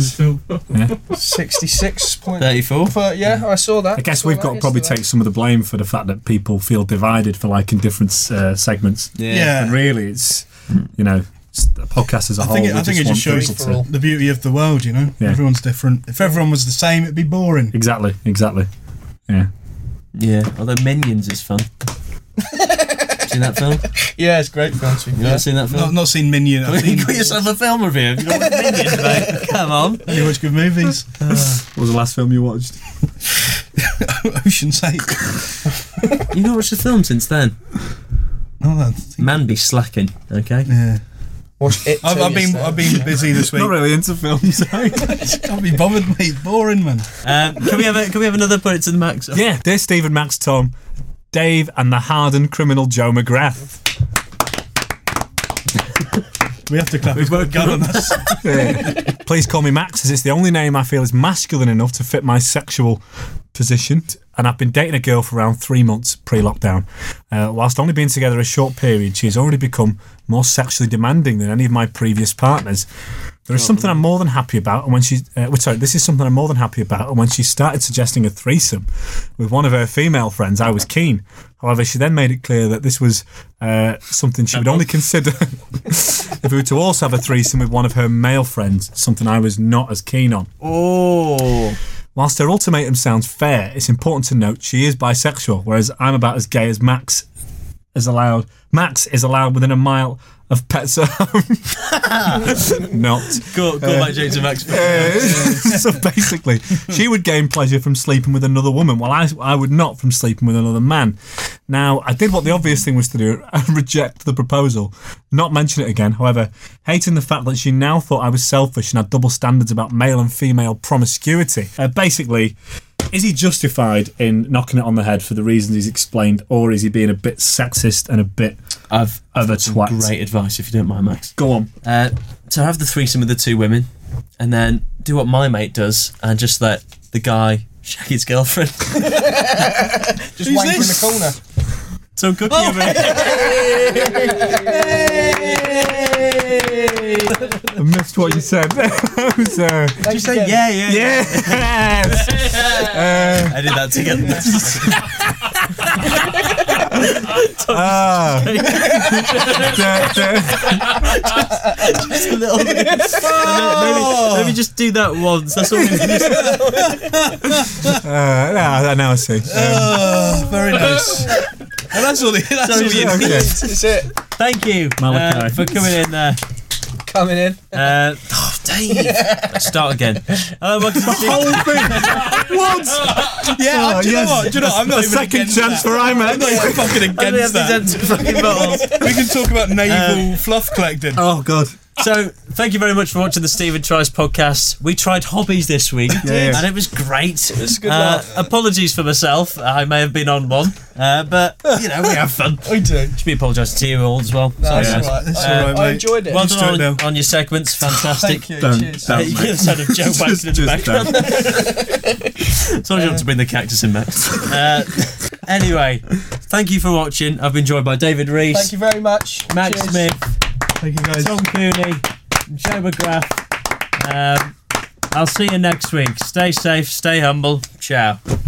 sixty-six point thirty-four. But yeah, I saw that. I guess saw we've that got to probably yesterday. take some of the blame for the fact that people feel divided for liking different uh, segments. Yeah. And really, it's, you know, it's a podcast as a I whole. think it, we I think it want just shows people to- the beauty of the world, you know? Yeah. Everyone's different. If everyone was the same, it'd be boring. Exactly, exactly. Yeah. Yeah, although Minions is fun. Seen that film? Yeah, it's great film. to be You fair. not seen that film? Not, not seen Minion. I've you seen got yourself a film review. Have you got Minions, mate? Come on. you watch good movies. What was the last film you watched? Ocean's Eight. You not watched the film since then? Oh, that's, Man be slacking, okay? yeah. Watched it. I've, too I've been yesterday. I've been busy this week. Not really into films. Can't be bothered, mate. Boring, man. Um, can we have a, can we have another put it to the max? Yeah, dear Stephen, Max, Tom, Dave, and the hardened criminal Joe McGrath. We have to clap. We've got a gun on us. Please call me Max, as it's the only name I feel is masculine enough to fit my sexual position. And I've been dating a girl for around three months pre-lockdown. Uh, whilst only being together a short period, she has already become more sexually demanding than any of my previous partners. There is something I'm more than happy about, and when she, uh, well, sorry, this is something I'm more than happy about. And when she started suggesting a threesome with one of her female friends, I was keen. However, she then made it clear that this was uh, something she would only consider if we were to also have a threesome with one of her male friends, something I was not as keen on. Oh. Whilst her ultimatum sounds fair, it's important to note she is bisexual, whereas I'm about as gay as Max is allowed. Max is allowed within a mile of pets at home. Not. Go, go back, James and Max. Uh, so basically, she would gain pleasure from sleeping with another woman, while I, I would not from sleeping with another man. Now, I did what the obvious thing was to do and reject the proposal, not mention it again. However, hating the fact that she now thought I was selfish and had double standards about male and female promiscuity. Uh, basically, is he justified in knocking it on the head for the reasons he's explained, or is he being a bit sexist and a bit I've, of a got some twat? great advice, if you don't mind, Max. Go on. Uh, so have the threesome with the two women, and then do what my mate does, and just let the guy shag his girlfriend. Just wank in the corner. So cookie oh. I missed what you said. That was, uh, Did you say yeah, yeah? yes! uh, I did that together. Ah. Just a little bit. Maybe, maybe just do that once. That's all we need. Uh, now, now I see. Um, Oh, very nice. Well, that's all. The, that's all you okay. need. That's it. Thank you Malachi. uh, for coming in there. Coming in. Uh, oh, Dave. Let's start again. Hello, welcome to the whole thing. What? Yeah, Oh, do you yes. know what? Do you know what? I'm not A even second against chance that. for IMAX. I'm not even fucking I have against these that. empty fucking bottles. We can talk about naval Um, fluff collecting. Oh, God. So, thank you very much for watching the Stephen Tries podcast. We tried hobbies this week, did. and it was great. It was a good uh, laugh. Apologies for myself. I may have been on one, uh, but you know we have fun. We do. Should be apologised to you all as well. No, Sorry, that's guys. all right. That's Uh, all right, I mate. enjoyed it. Well Just do it done on, now. on your segments. Fantastic. Thank you. Don't, Cheers. don't. You get the sound of Joe Just- Waxman in the just background. Told you not to bring the cactus in, Matt. Uh, anyway, thank you for watching. I've been joined by David Rees, Thank you very much. Matt Cheers. Smith, Thank you, guys. Tom Cooney, Joe McGrath. Um, I'll see you next week. Stay safe, stay humble. Ciao.